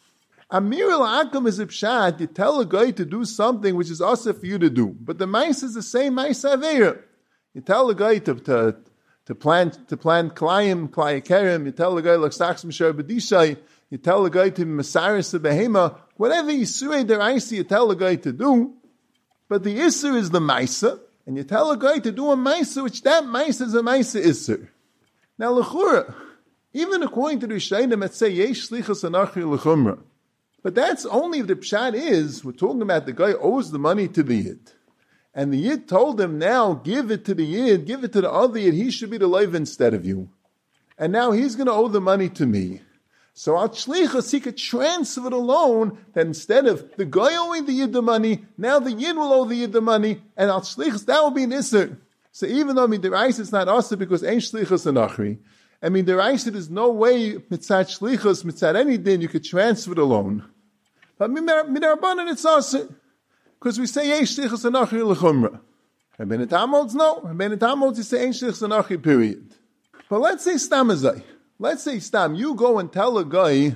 Amir L'Akum is a pshat. You tell a guy to do something which is also for you to do, but the mice is the same mice aveira. You tell a guy to to to plant to plant klayim klayakerim. You tell a guy like Sachsim Shar B'dishay. You tell the guy to Masaris a behema, whatever Yisurei deraisa you tell the guy to do, but the Isser is the Maisa, and you tell a guy to do a Maisa, which that Maisa is a Maisa Isser. Now, L'chura, even according to the Rishonim, let's say, Yesh Shlichus Anachi L'chumra, but that's only if the Pshat is, we're talking about the guy owes the money to the Yid, and the Yid told him, now, give it to the Yid, give it to the other Yid, he should be the Leiv instead of you. And now he's going to owe the money to me. So al shlichus, he could transfer the loan, that instead of the guy owing the Yid the money, now the Yid will owe the Yid the money, and al shlichus, that will be an Isser. So even though I mean the Reis is not Asr because ain't shlichus and achri, I mean the Reis there's no way mitzat shlichus, mitzat any din you could transfer the loan. But midarbanan it's Asr. Because we say ain't shlichus and achri l'chumra. And Ben Tam holds no. And Ben Tam holds you say ain't shlichus and achri period. But let's say stamazai. Let's say, Stam, you go and tell a guy,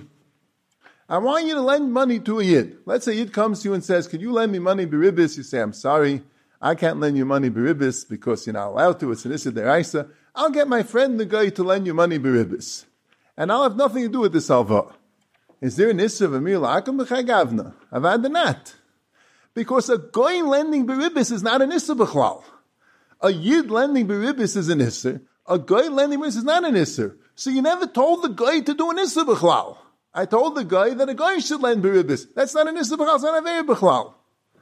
I want you to lend money to a Yid. Let's say Yid comes to you and says, can you lend me money beribis? You say, I'm sorry, I can't lend you money beribis because you're not allowed to. It's an Issa deraisa. I'll get my friend, the guy, to lend you money beribis. And I'll have nothing to do with this alva. Is there an Issa of Amir L'Akum b'chai gavna? Avad not. Because a guy lending beribis is not an Issa b'chlal. A Yid lending beribis is an Issa. A guy lending beribis is not an Issa. So you never told the guy to do an Issa b'chlal. I told the guy that a guy should lend beribis. That's not an Issa b'chlal, it's not a very b'chlal.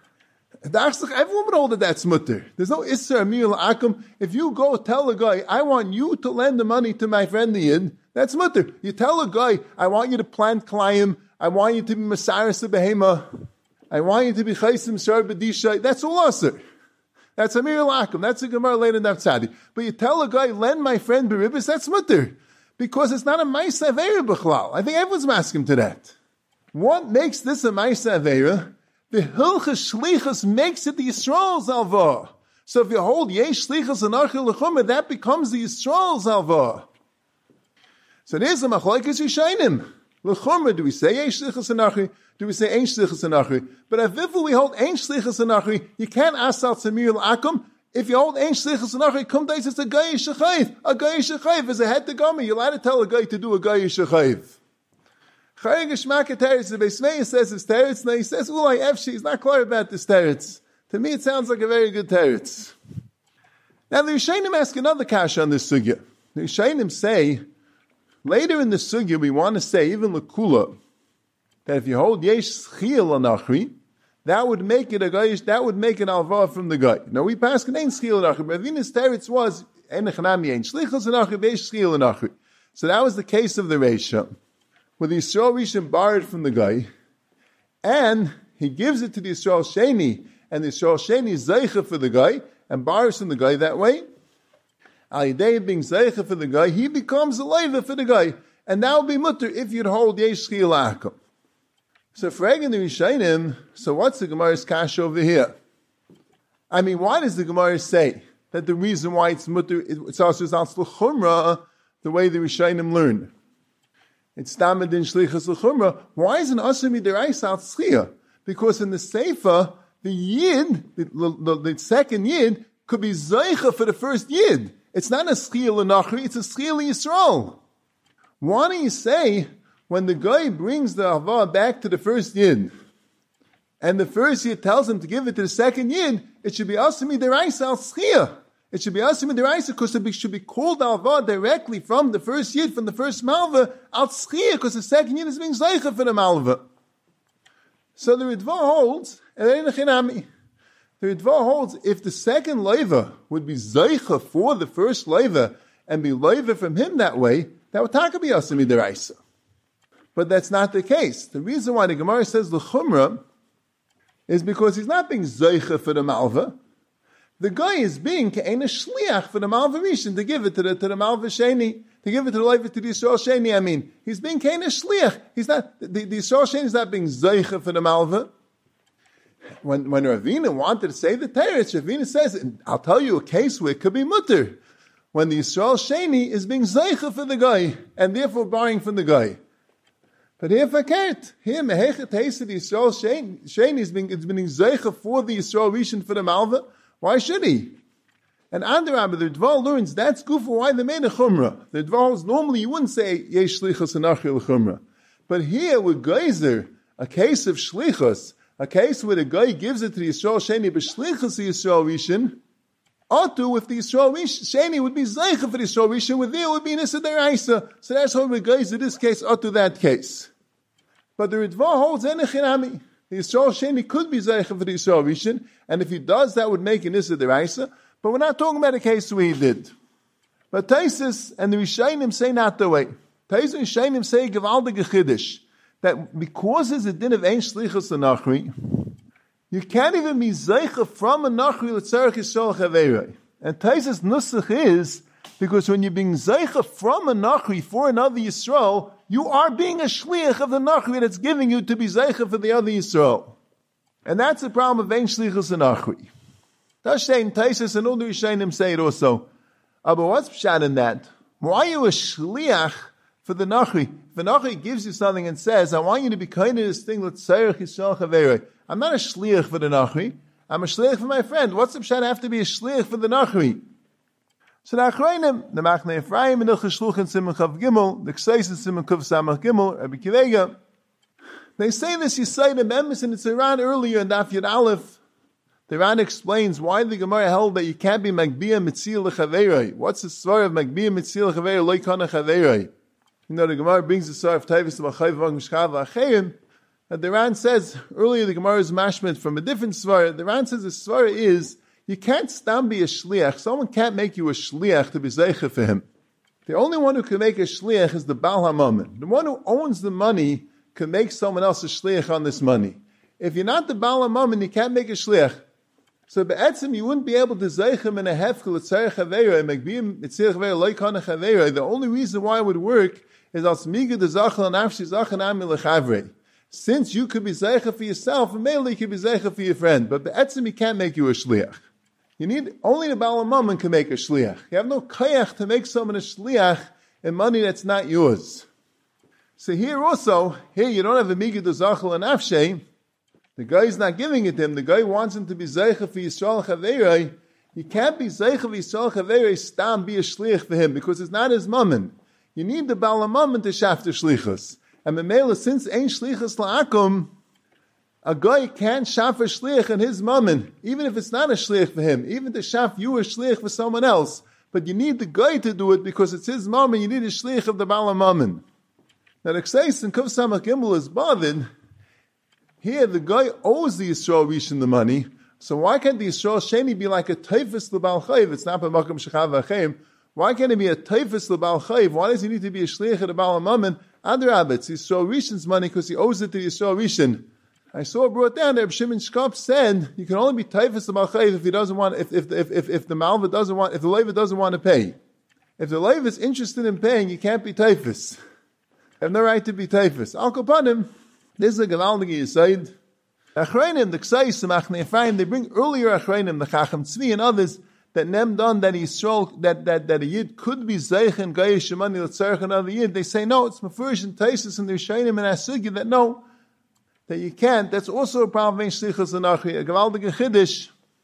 Everyone would hold that that's mutter. There's no Issa Amir L'Akum. If you go tell a guy, I want you to lend the money to my friend the Yid, that's mutter. You tell a guy, I want you to plant klayim, I want you to be Masaris a behema, I want you to be Chaysim Shar B'dishay, that's all Asr. That's Amir L'Akum. That's a Gemara later in Tzadi. But you tell a guy, lend my friend beribis, that's mutter. Because it's not a Maisa Aveira B'chlal. I think everyone's asking to that. What makes this a Maisa Aveira? The Hilchas Shlichus makes it the Yisrael Zalva. So if you hold Yesh Shlichus and Archil L'chumah, that becomes the Yisrael Zalva. So there's a Machlokes Yishainim. L'chumah, do we say Yesh Shlichus and Archil? Do we say Ein Shlichus and Archil? But if Vifu we hold Ein Shlichus and Archil, you can't ask out Samir L'Akum. If you hold Ein Shlichus and Achri, come days, it's a Gaya Shechayv. A Gaya Shechayv is a head to gummy. You're allowed to tell a guy to do a Gaya Shechayv. Chayim Geshmak Teretz, the Beis Meir says it's Teretz, now he says, Ulai Efshi, he's not clear about this Teretz. To me, it sounds like a very good Teretz. Now, the Yishayim ask another kash on this sugya. The Yishayim say, later in the sugya, we want to say, even L'Kula, that if you hold Yesh Schil and Achri, that would make it a gayish, that would make an alva from the guy. Now we pass an ein schil and achri, but Avinas Teretz was ein chanami ein shlichus and achri, v'esh schil and achri. So that was the case of the Reisha, where the Yisrael Rishon borrowed from the guy, and he gives it to the Yisrael Sheni, and the Yisrael Sheni is Zeicha for the guy, and borrows from the guy that way. Al Yidei being Zeicha for the guy, he becomes a Leiva for the guy. And that would be mutter if you'd hold Yesh Chiyah La'akum. So for Egan the Rishayim, so what's the Gemara's kash over here? I mean, why does the Gemara say that the reason why it's mutter, it's also L'chumra, the way the Rishayim learn? It's Tamid in Shlichus L'chumra. Why isn't Asher Midaraisa al Tzchiyah? Because in the Seifa, the Yid, the, the, the second Yid, could be Zeicha for the first Yid. It's not a Tzchiyah L'Nachri, it's a Tzchiyah L'Yisrael. Why don't you say, when the guy brings the Havah back to the first Yid, and the first Yid tells him to give it to the second Yid, it should be Asami Deraisa al Tzchiyah. It should be Asami Deraisa because it should be called Havah directly from the first Yid, from the first Malva, al Tzchiyah, because the second Yid is being Zeicha for the Malva. So the Ritva holds, and the Ritva holds, if the second Leiva would be Zeicha for the first Leiva, and be Leiva from him that way, that would taka be Asami Deraisa. But that's not the case. The reason why the Gemara says L'chumra is because he's not being Zeicha for the Malva. The guy is being Ke'ena Shliach for the Malva Rishon to give it to the, to the Malva Sheni, to give it to the Leiva to the Yisrael Sheni, I mean. He's being Ke'ena Shliach. He's not, the, the Yisrael Sheni is not being Zeicha for the Malva. When, when Ravina wanted to say the Teretz, Ravina says, and I'll tell you a case where it could be mutter. When the Yisrael Sheni is being Zeicha for the guy, and therefore borrowing from the guy. But here verkehrt. Here, Mehechet Hesed, the Yisrael Sheni is being, it's being Zeicha for the Yisrael Rishon for the Malva. Why should he? And Adarabah, the Dvar learns, that's good for why they made a Chumrah. The Dvar normally, you wouldn't say, Yesh Shlichus and Achil Chumrah. But here, with Geyser, a case of Shlichus, a case where the guy gives it to the Yisrael Sheni, but Shlichus the Yisrael Rishon, Atu, if the Yisrael Sheni would be Zeicha for the Yisrael Rishon, with there would be Nisa Deraisa. So that's how we guys in this case, Atu that case. But the Ritva holds Enechinami. The Yisrael Sheni could be Zeicha for the Yisrael Rishon, and if he does, that would make a Nisa Deraisa. But we're not talking about a case where he did. But Taisus and the Rishayim say not the way. Taisus and Rishayim say Gevaldige Chiddush, that because there's a din of Ein Shlichus L'Nachri, you can't even be Zeicha from a Nachri L'Tzarech Yisrael Chaverei. And Taisus Nusach is, because when you're being Zeicha from a Nachri for another Yisrael, you are being a Shliach of the Nachri that's giving you to be Zeicha for the other Yisrael. And that's the problem of Ein Shlichus L'Nachri. That's saying Taisus and all the Rishayim say it also. Uh, but what's pshat in that? Why are you a Shliach for the Nachri? If the Nachri gives you something and says, I want you to be kind of this thing, L'Tzarech Yisrael Chaverei. I'm not a shliach for the Nachri. I'm a shliach for my friend. What's the pshat have to be a shliach for the Nachri? So the Achreinim, the Machne Ephraim, and the Cheshluch and Simon Chav Gimel, the Kseis and Simon Chav Samach Gimel, Rabbi Kirega, they say this Yisayim Emes, and it's around earlier in Daf Yud Aleph. The Ran explains why the Gemara held that you can't be Magbiyah Mitzil L'Chaverei. What's the svar of Magbiyah Mitzil L'Chaverei Loikana Chaverei? You know, the Gemara brings the svar of Tavis L'Machayv V'Mishchav V'Achayim. And the Ran says, earlier the Gemara is mashmet from a different svara. The Ran says the svara is, you can't stand be a shliach. Someone can't make you a shliach to be zeicha for him. The only one who can make a shliach is the Baal HaMammon. The one who owns the money can make someone else a shliach on this money. If you're not the Baal HaMammon, you can't make a shliach. So be'etzim, you wouldn't be able to zeich him in a hefkel, l'tzarech haveira, megbiyim, etzirech haveira, loikana haveira. The only reason why it would work is al smiga de zachal and afshi zachan ami lechavrei. Since you could be zeicha for yourself, and mainly you could be zeicha for your friend, but be'etzim, he can't make you a shliach. You need, only the Baal HaMammon can make a shliach. You have no kayach to make someone a shliach in money that's not yours. So here also, here you don't have a miga de zachal and afshi. The guy is not giving it to him. The guy wants him to be zeicha for Yisrael Chaverei. He can't be zeicha for Yisrael Chaverei, stam be a shliach for him, because it's not his mammon. You need the Baal HaMammon to shaf the shlichus. And Memela, since ain't shlichus la'akum, a guy can't shaf a shliach in his mammon, even if it's not a shliach for him, even to shaf you a shliach for someone else. But you need the guy to do it because it's his mammon. You need a shliach of the Baal HaMammon. Now the Kseis in Kuf Samach Gimel is bothered. Here, the guy owes the Yisrael Rishon the money, so why can't the Yisrael Sheni be like a teifus l'Baal Chayiv? It's not b'makom shechav v'acheim. Why can't it be a teifus l'Baal Chayiv? Why does he need to be a shliach of the Baal HaMammon? Adrabah, it's Yisrael Rishon's money because he owes it to Yisrael Rishon. I saw it brought down that Reb Shimon Shkop said you can only be taifus the malchayv if he doesn't want, if if if if, if the malva doesn't want, if the leiva doesn't want to pay. If the leiva is interested in paying, you can't be taifus. You have no right to be taifus. Al Kapanim, this is a gavaldige yisaid. Achreinim, the Ksais, the Machne Ephraim, they bring earlier Achreinim, the Chacham Tzvi and others, that Nemdon, that Yisrael, that, that, that a Yid could be Zeich and Gayish Shemani L'tzarech another Yid. They say, no, it's Mefurish and Taisus and the Rishayim and Asugya, that no, that you can't. That's also a problem in Shlichus and Nachri, a Gavaldige Chiddush,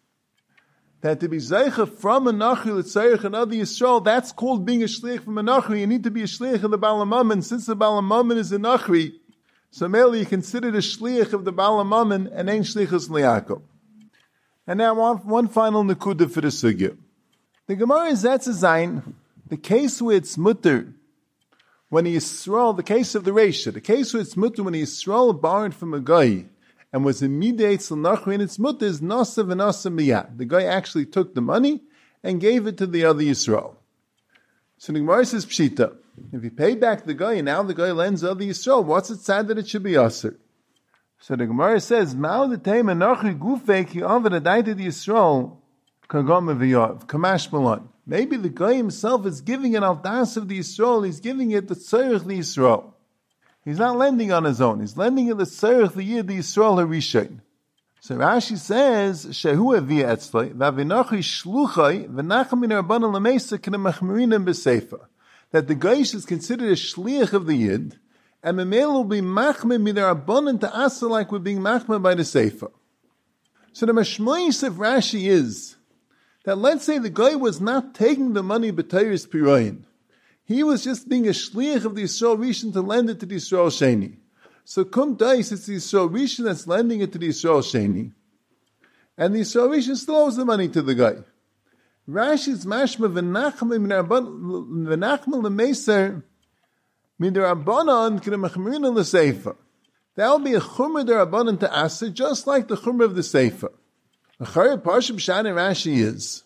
that to be Zeich from a Nachri L'tzarech another Yisrael, that's called being a Shlich from a Nachri. You need to be a Shlich of the Baal HaMammon. Since the Baal HaMammon is a Nachri, so merely you consider the Shlich of the Baal HaMammon and ain't Shlichus L'Yakov. And now one, one final nekuda for the sugya. The Gemara is that's a zayin, the case where it's mutter, when he Yisrael, the case of the Reisha, the case where it's mutter when he Yisrael borrowed from a guy and was immediate till nachri and it's mutter is nasa v'nasa miyad. The guy actually took the money and gave it to the other Yisrael. So the Gemara says pshita. If he paid back the guy and now the guy lends the other Yisrael, what's it sad that it should be aser? So the Gemara says, Ma'al the Teim Enochi Gufei Ki Avad Adaita the Yisrael Kagom V'Yov Kamash Malon. Maybe the guy himself is giving an Aldas of the Yisrael, he's giving it the Tzarech the Yisrael. He's not lending on his own, he's lending it the Tzarech the Yid the Yisrael HaRishain. So Rashi says, Shehu Evi Etzlai, V'Avinochi Shluchai, V'Nacham Min Rabbanan L'Meisa K'Nemachmerinim B'Seifa. That the guy is considered a Shliach of the Yid, and Memel will be machmeh midarabbanan to asa like we're being machmeh by the Sefer. So the mashmois of Rashi is that let's say the guy was not taking the money b'tayris pirayin. He was just being a shliach of the Yisrael Rishon to lend it to the Yisrael Sheni. So kum dais, it's the Yisrael Rishon that's lending it to the Yisrael Sheni. And the Yisrael Rishon still owes the money to the guy. Rashi's mashmeh v'nachmeh v'nachmeh l'meiser Midrabanan k'nemachmerina l'seifa. That will be a chumrah derabanan to asa, just like the chumrah of the seifa. The chayr parsha b'shan and Rashi is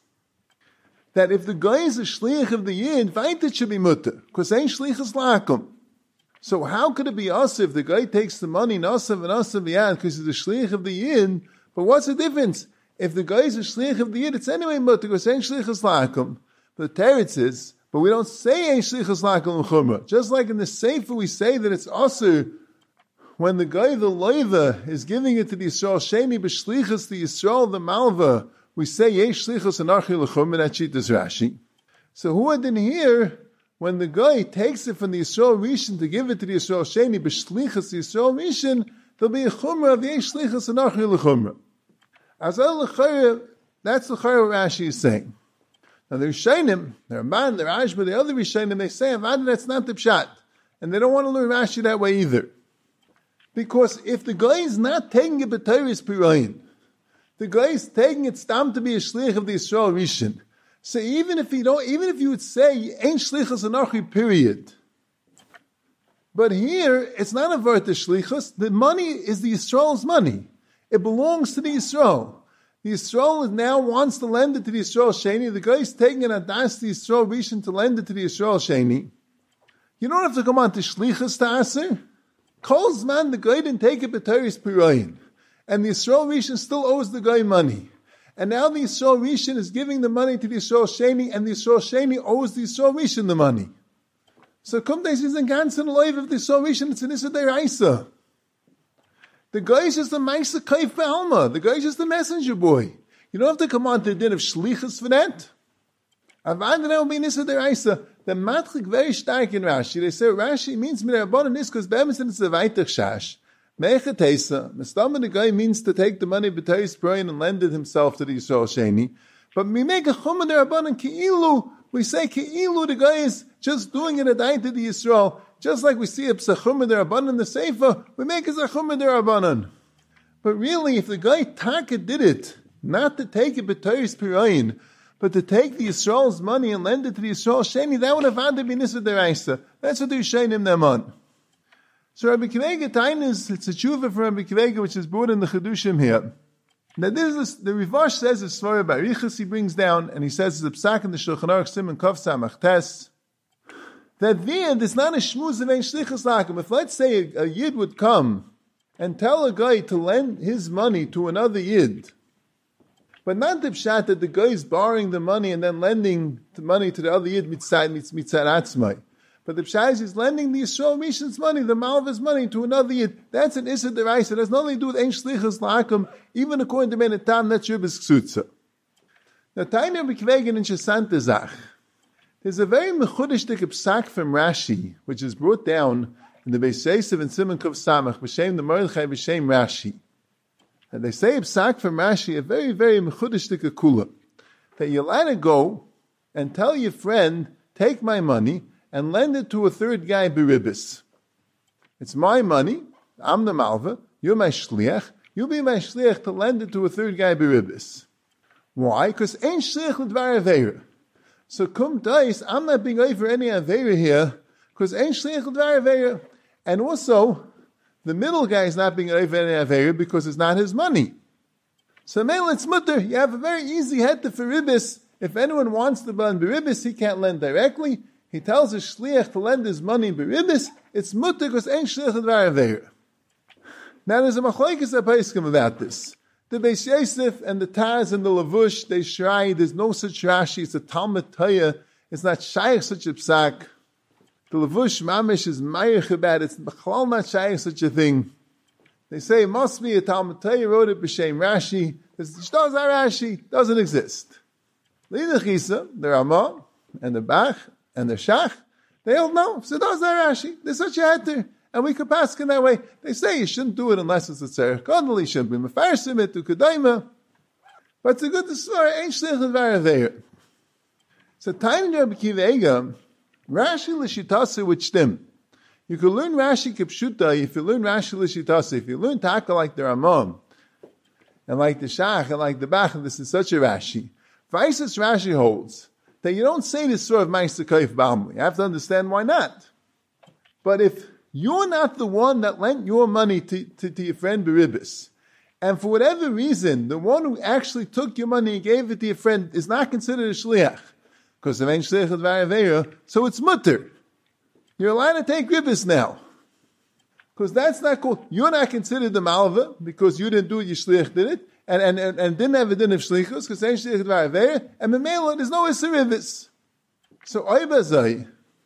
that if the guy is a shliach of the yid, vayit it should be mutter, because ain't shlichus lakum. So how could it be asa if the guy takes the money nasav and nasav yad because he's a shliach of the yid? But what's the difference? If the guy is a shliach of the yid, it's anyway mutter because ain't shlichus lakum. But the teretz is, but we don't say ein shlichus lakum l'chumrah. Just like in the Sefer we say that it's also when the guy, the loiva, is giving it to the Yisrael Sheni b'shlichus, the Yisrael, the Malva, we say yesh shlichus anarchi l'chumrah, that sheet is Rashi. So who had in here, when the guy takes it from the Yisrael Rishon to give it to the Yisrael Sheni b'shlichus, the Yisrael Rishon, there'll be a chumrah of yesh shlichus anarchi l'chumrah. As al l'chayr, that's the chayr what Rashi is saying. Now the Rishayim, the Ramban, the Rashba, the other Rishayim, they say, Avad, that's not the pshat. And they don't want to learn Rashi that way either. Because if the guy is not taking it b'tayris pirayin, the guy is taking it stam to be a shlich of the Yisrael Rishon. So even if you don't, even if you would say, ain't shlichus anachi, period. But here, it's not a vart of shlichus, the money is the Yisrael's money. It belongs to the Yisrael. The Yisrael now wants to lend it to the Yisrael Sheni. The guy is taking an adas the Yisrael Rishon to lend it to the Yisrael Sheni. You don't have to come on to Shlichus to Aser. Kol's man, the guy didn't take it b'tayris pirayin. And the Yisrael Rishon still owes the guy money. And now the Yisrael Rishon is giving the money to the Yisrael Sheni, and the Yisrael Sheni owes the Yisrael Rishon the money. So come days is in ganzen life of the Yisrael Rishon, it's an Issa Deiraisa. The guy is just a Maisa Kaif Alma. The guy is just a messenger boy. You don't have to come on to the din of Shlichus for that. Avad that will be Nisa Deraisa. The Matchik very stark in Rashi. They say Rashi means Mirabon is because Bemis it's a Vaitach Shash. Mechatesa. Mestama the guy means to take the money b'tayis brain and lend it himself to the Yisrael Sheni. But we make a Chumah Derabon and Ki'ilu. We say Ki'ilu the guy is just doing it a day to the Yisrael. Just like we see a Psachumah Derabanan in the Sefer, we make a Zachumah Derabanan. But really, if the guy Taka did it, not to take it b'tayis pirayin, but to take the Yisrael's money and lend it to the Yisrael Sheni, that would have had to be Nisa Deraisa. That's what the Yishayim them on. So Rabbi Kivega Tainis, it's a tshuva for Rabbi Kivega, which is brought in the Chedushim here. Now this is, the Rivash says it's Svara Barichas he brings down, and he says it's a psak in the Shulchan Aruch Simon Kaf Samach Tes, that there, there's not a shmuz of ein shlichus lakum. If let's say a, a yid would come and tell a guy to lend his money to another Yid, but not the pshat that the guy is borrowing the money and then lending the money to the other Yid mitzad mitzad atzmai. But the pshat is he's lending the Yisrael Mishn's money, the Malva's money, to another Yid. That's an Issa Deraisa. It has nothing to do with Ein Shlichus La'akum, even according to Menetam, that's Rebbe's Ksutza. Now, Tainer B'Kvegen in Shesante Zach. There's a very mechudishtik psak from Rashi, which is brought down in the Beis Yosef and Simon Kuf Samach, b'shem the Mordechai b'shem Rashi. And they say psak from Rashi, a very, very mechudishtik kula, that you'll let it go and tell your friend, take my money and lend it to a third guy beribis. It's my money, I'm the malva, you're my shliach, you'll be my shliach to lend it to a third guy beribis. Why? Because ain't shliach l'dvar aveira. So kum dais, I'm not being over any aveira here, because ain't shliach l'dvar aveira. And also, the middle guy is not being over any aveira because it's not his money. So meil it's mutter, you have a very easy head to beribis. If anyone wants to lend beribis, he can't lend directly. He tells his shliach to lend his money beribis. It's mutter because ain't shliach l'dvar aveira. Now there's a machlokes apaiskim about this. The Beis Yosef and the Taz and the Lavush, they shrai, there's no such Rashi, it's a Talmud Taya, it's not shaykh such a psak. The Lavush Mamish is mayach about it, it's b'chlal not shaykh such a thing. They say it must be a Talmud Taya wrote it b'shem Rashi, it's Shtaz Rashi, doesn't exist. L'idach Chisa, the Ramah, and the Bach, and the Shach, they all know, so Shtaz Rashi, there's such a heter. And we could pass in that way. They say you shouldn't do it unless it's a tzarech gadol. You shouldn't be mefarsim it to kedayma. But it's a good story. Ain't shlich l'dvar aveira. So tiny Rabbi Akiva Eiga, Rashi l'shitase would stem. You could learn Rashi kipshuta if you learn Rashi l'shitase. If you learn taka like the Ramam and like the Shach and like the Bach, and this is such a Rashi. Vaisis Rashi holds that you don't say this sort of ma'aser kaif b'amli. You have to understand why not. But if you're not the one that lent your money to, to, to your friend beribis, and for whatever reason, the one who actually took your money and gave it to your friend is not considered a shliach, because of ein shliach l'dvar aveira, so it's mutter. You're allowed to take ribis now, because that's not cool. You're not considered the malva because you didn't do it, your shliach did it, and and, and, and didn't have a din of shlichus because ein shliach l'dvar aveira, and memela there's no issa ribis. So oibazai.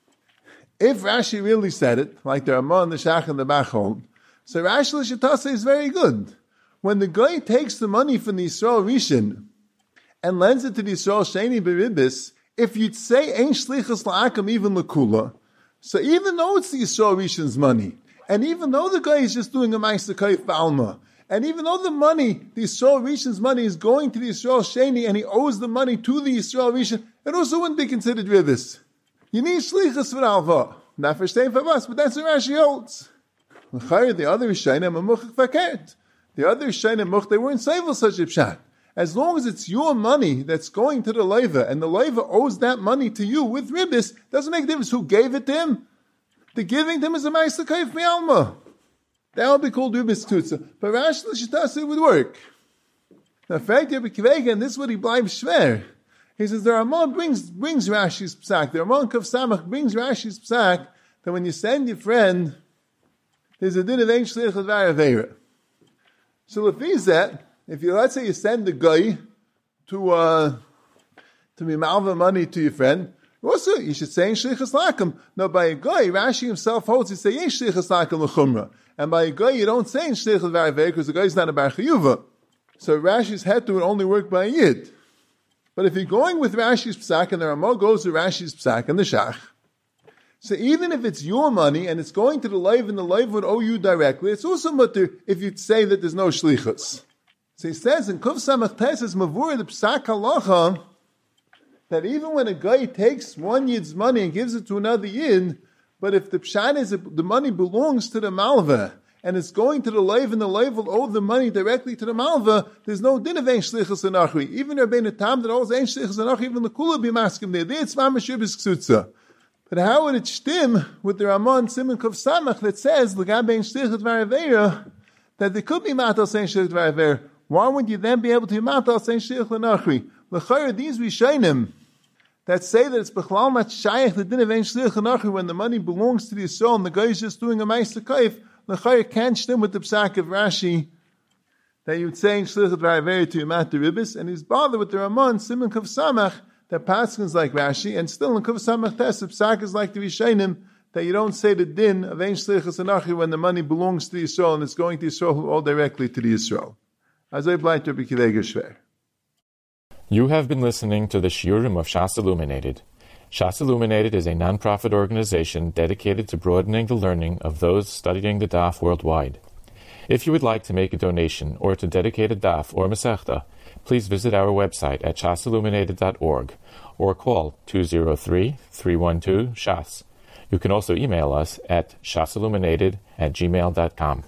If Rashi really said it, like the Ramah and the Shach and the Bach hold, so Rashi l'shitase is very good. When the guy takes the money from the Yisrael Rishon and lends it to the Yisrael Sheni beribis, if you'd say ein shlichus la'akum even l'kula, so even though it's the Yisrael Rishon's money, and even though the guy is just doing a ma'aser kaif b'alma, and even though the money, the Yisrael Rishon's money is going to the Yisrael Sheni, and he owes the money to the Yisrael Rishon, it also wouldn't be considered ribis. You need shlichus for alva. Not for staying for us, but that's what Rashi holds. The other Rishayim are muchach fakert. The other Rishayim much they weren't saying such a pshat. As long as it's your money that's going to the leiva, and the leiva owes that money to you with ribis, doesn't make a difference who gave it to him. The giving to him is a ma'aser kaif mi'alma. That would be called ribis tutza. But Rashi l'shitase would work. Now, in fact, Rabbi Akiva Eiga, and this is what he bleibt shver. He says the Ramah brings brings Rashi's psak. The Ramah Kaf Samach brings Rashi's psak that when you send your friend, there's a din of ein shliach l'dvar aveira. So if he's that, if you let's say you send the guy to uh, to be malva money to your friend, also you should say ein shlichus la'akum. No, by a guy, Rashi himself holds he say ein shlichus la'akum l'chumra, and by a guy you don't say ein shlichus l'dvar aveira because the guy's not a bar chiyuva. So Rashi's head to would only work by a yid. But if you're going with Rashi's psak, and the Ramah goes with Rashi's psak and the Shach, so even if it's your money and it's going to the leiv and the leiv would owe you directly, it's also mutter if you say that there's no shlichus. So he says in Kuf Samach Tes is mavur the psak halacha that even when a guy takes one yid's money and gives it to another yid, but if the pshat is the money belongs to the malva, and it's going to the leiv, and the leiv will owe the money directly to the malva, there's no din of ein shlichus anachri. Even Rabbeinu Tam that owes ein shlichus anachri, even the kula be maskim there. There it's mamash ribis ksutza. But how would it stim with the Ramon Simon Kuf Samach that says l'gab ein shlichus dvar aveira that there could be matal ein shlichus dvar aveira? Why would you then be able to be matal ein shlichus anachri? L'chayr these rishonim that say that it's b'chlal not shayach the din of ein shlichus anachri when the money belongs to the Yisrael and the guy is just doing a ma'aser kaif. L'chayr can't stem with the psak of Rashi that you would say in Shlichut V'Ayaveri to Yumat Ribis, and he's bothered with the Ramon, Simon Kuf Samach, that Paskins like Rashi, and still in Kuf Samach Tes, the psak is like the Rishonim, that you don't say the din of Ein Shlichus Anachi when the money belongs to the Yisrael and it's going to Yisrael all directly to the Yisrael. As I blind to Rabbi Kiva Shver. You have been listening to the Shiurim of Shas Illuminated. Shas Illuminated is a non-profit organization dedicated to broadening the learning of those studying the Daf worldwide. If you would like to make a donation or to dedicate a Daf or Masechta, please visit our website at shas illuminated dot org or call two zero three, three one two, S H A S. You can also email us at shasilluminated at gmail dot com.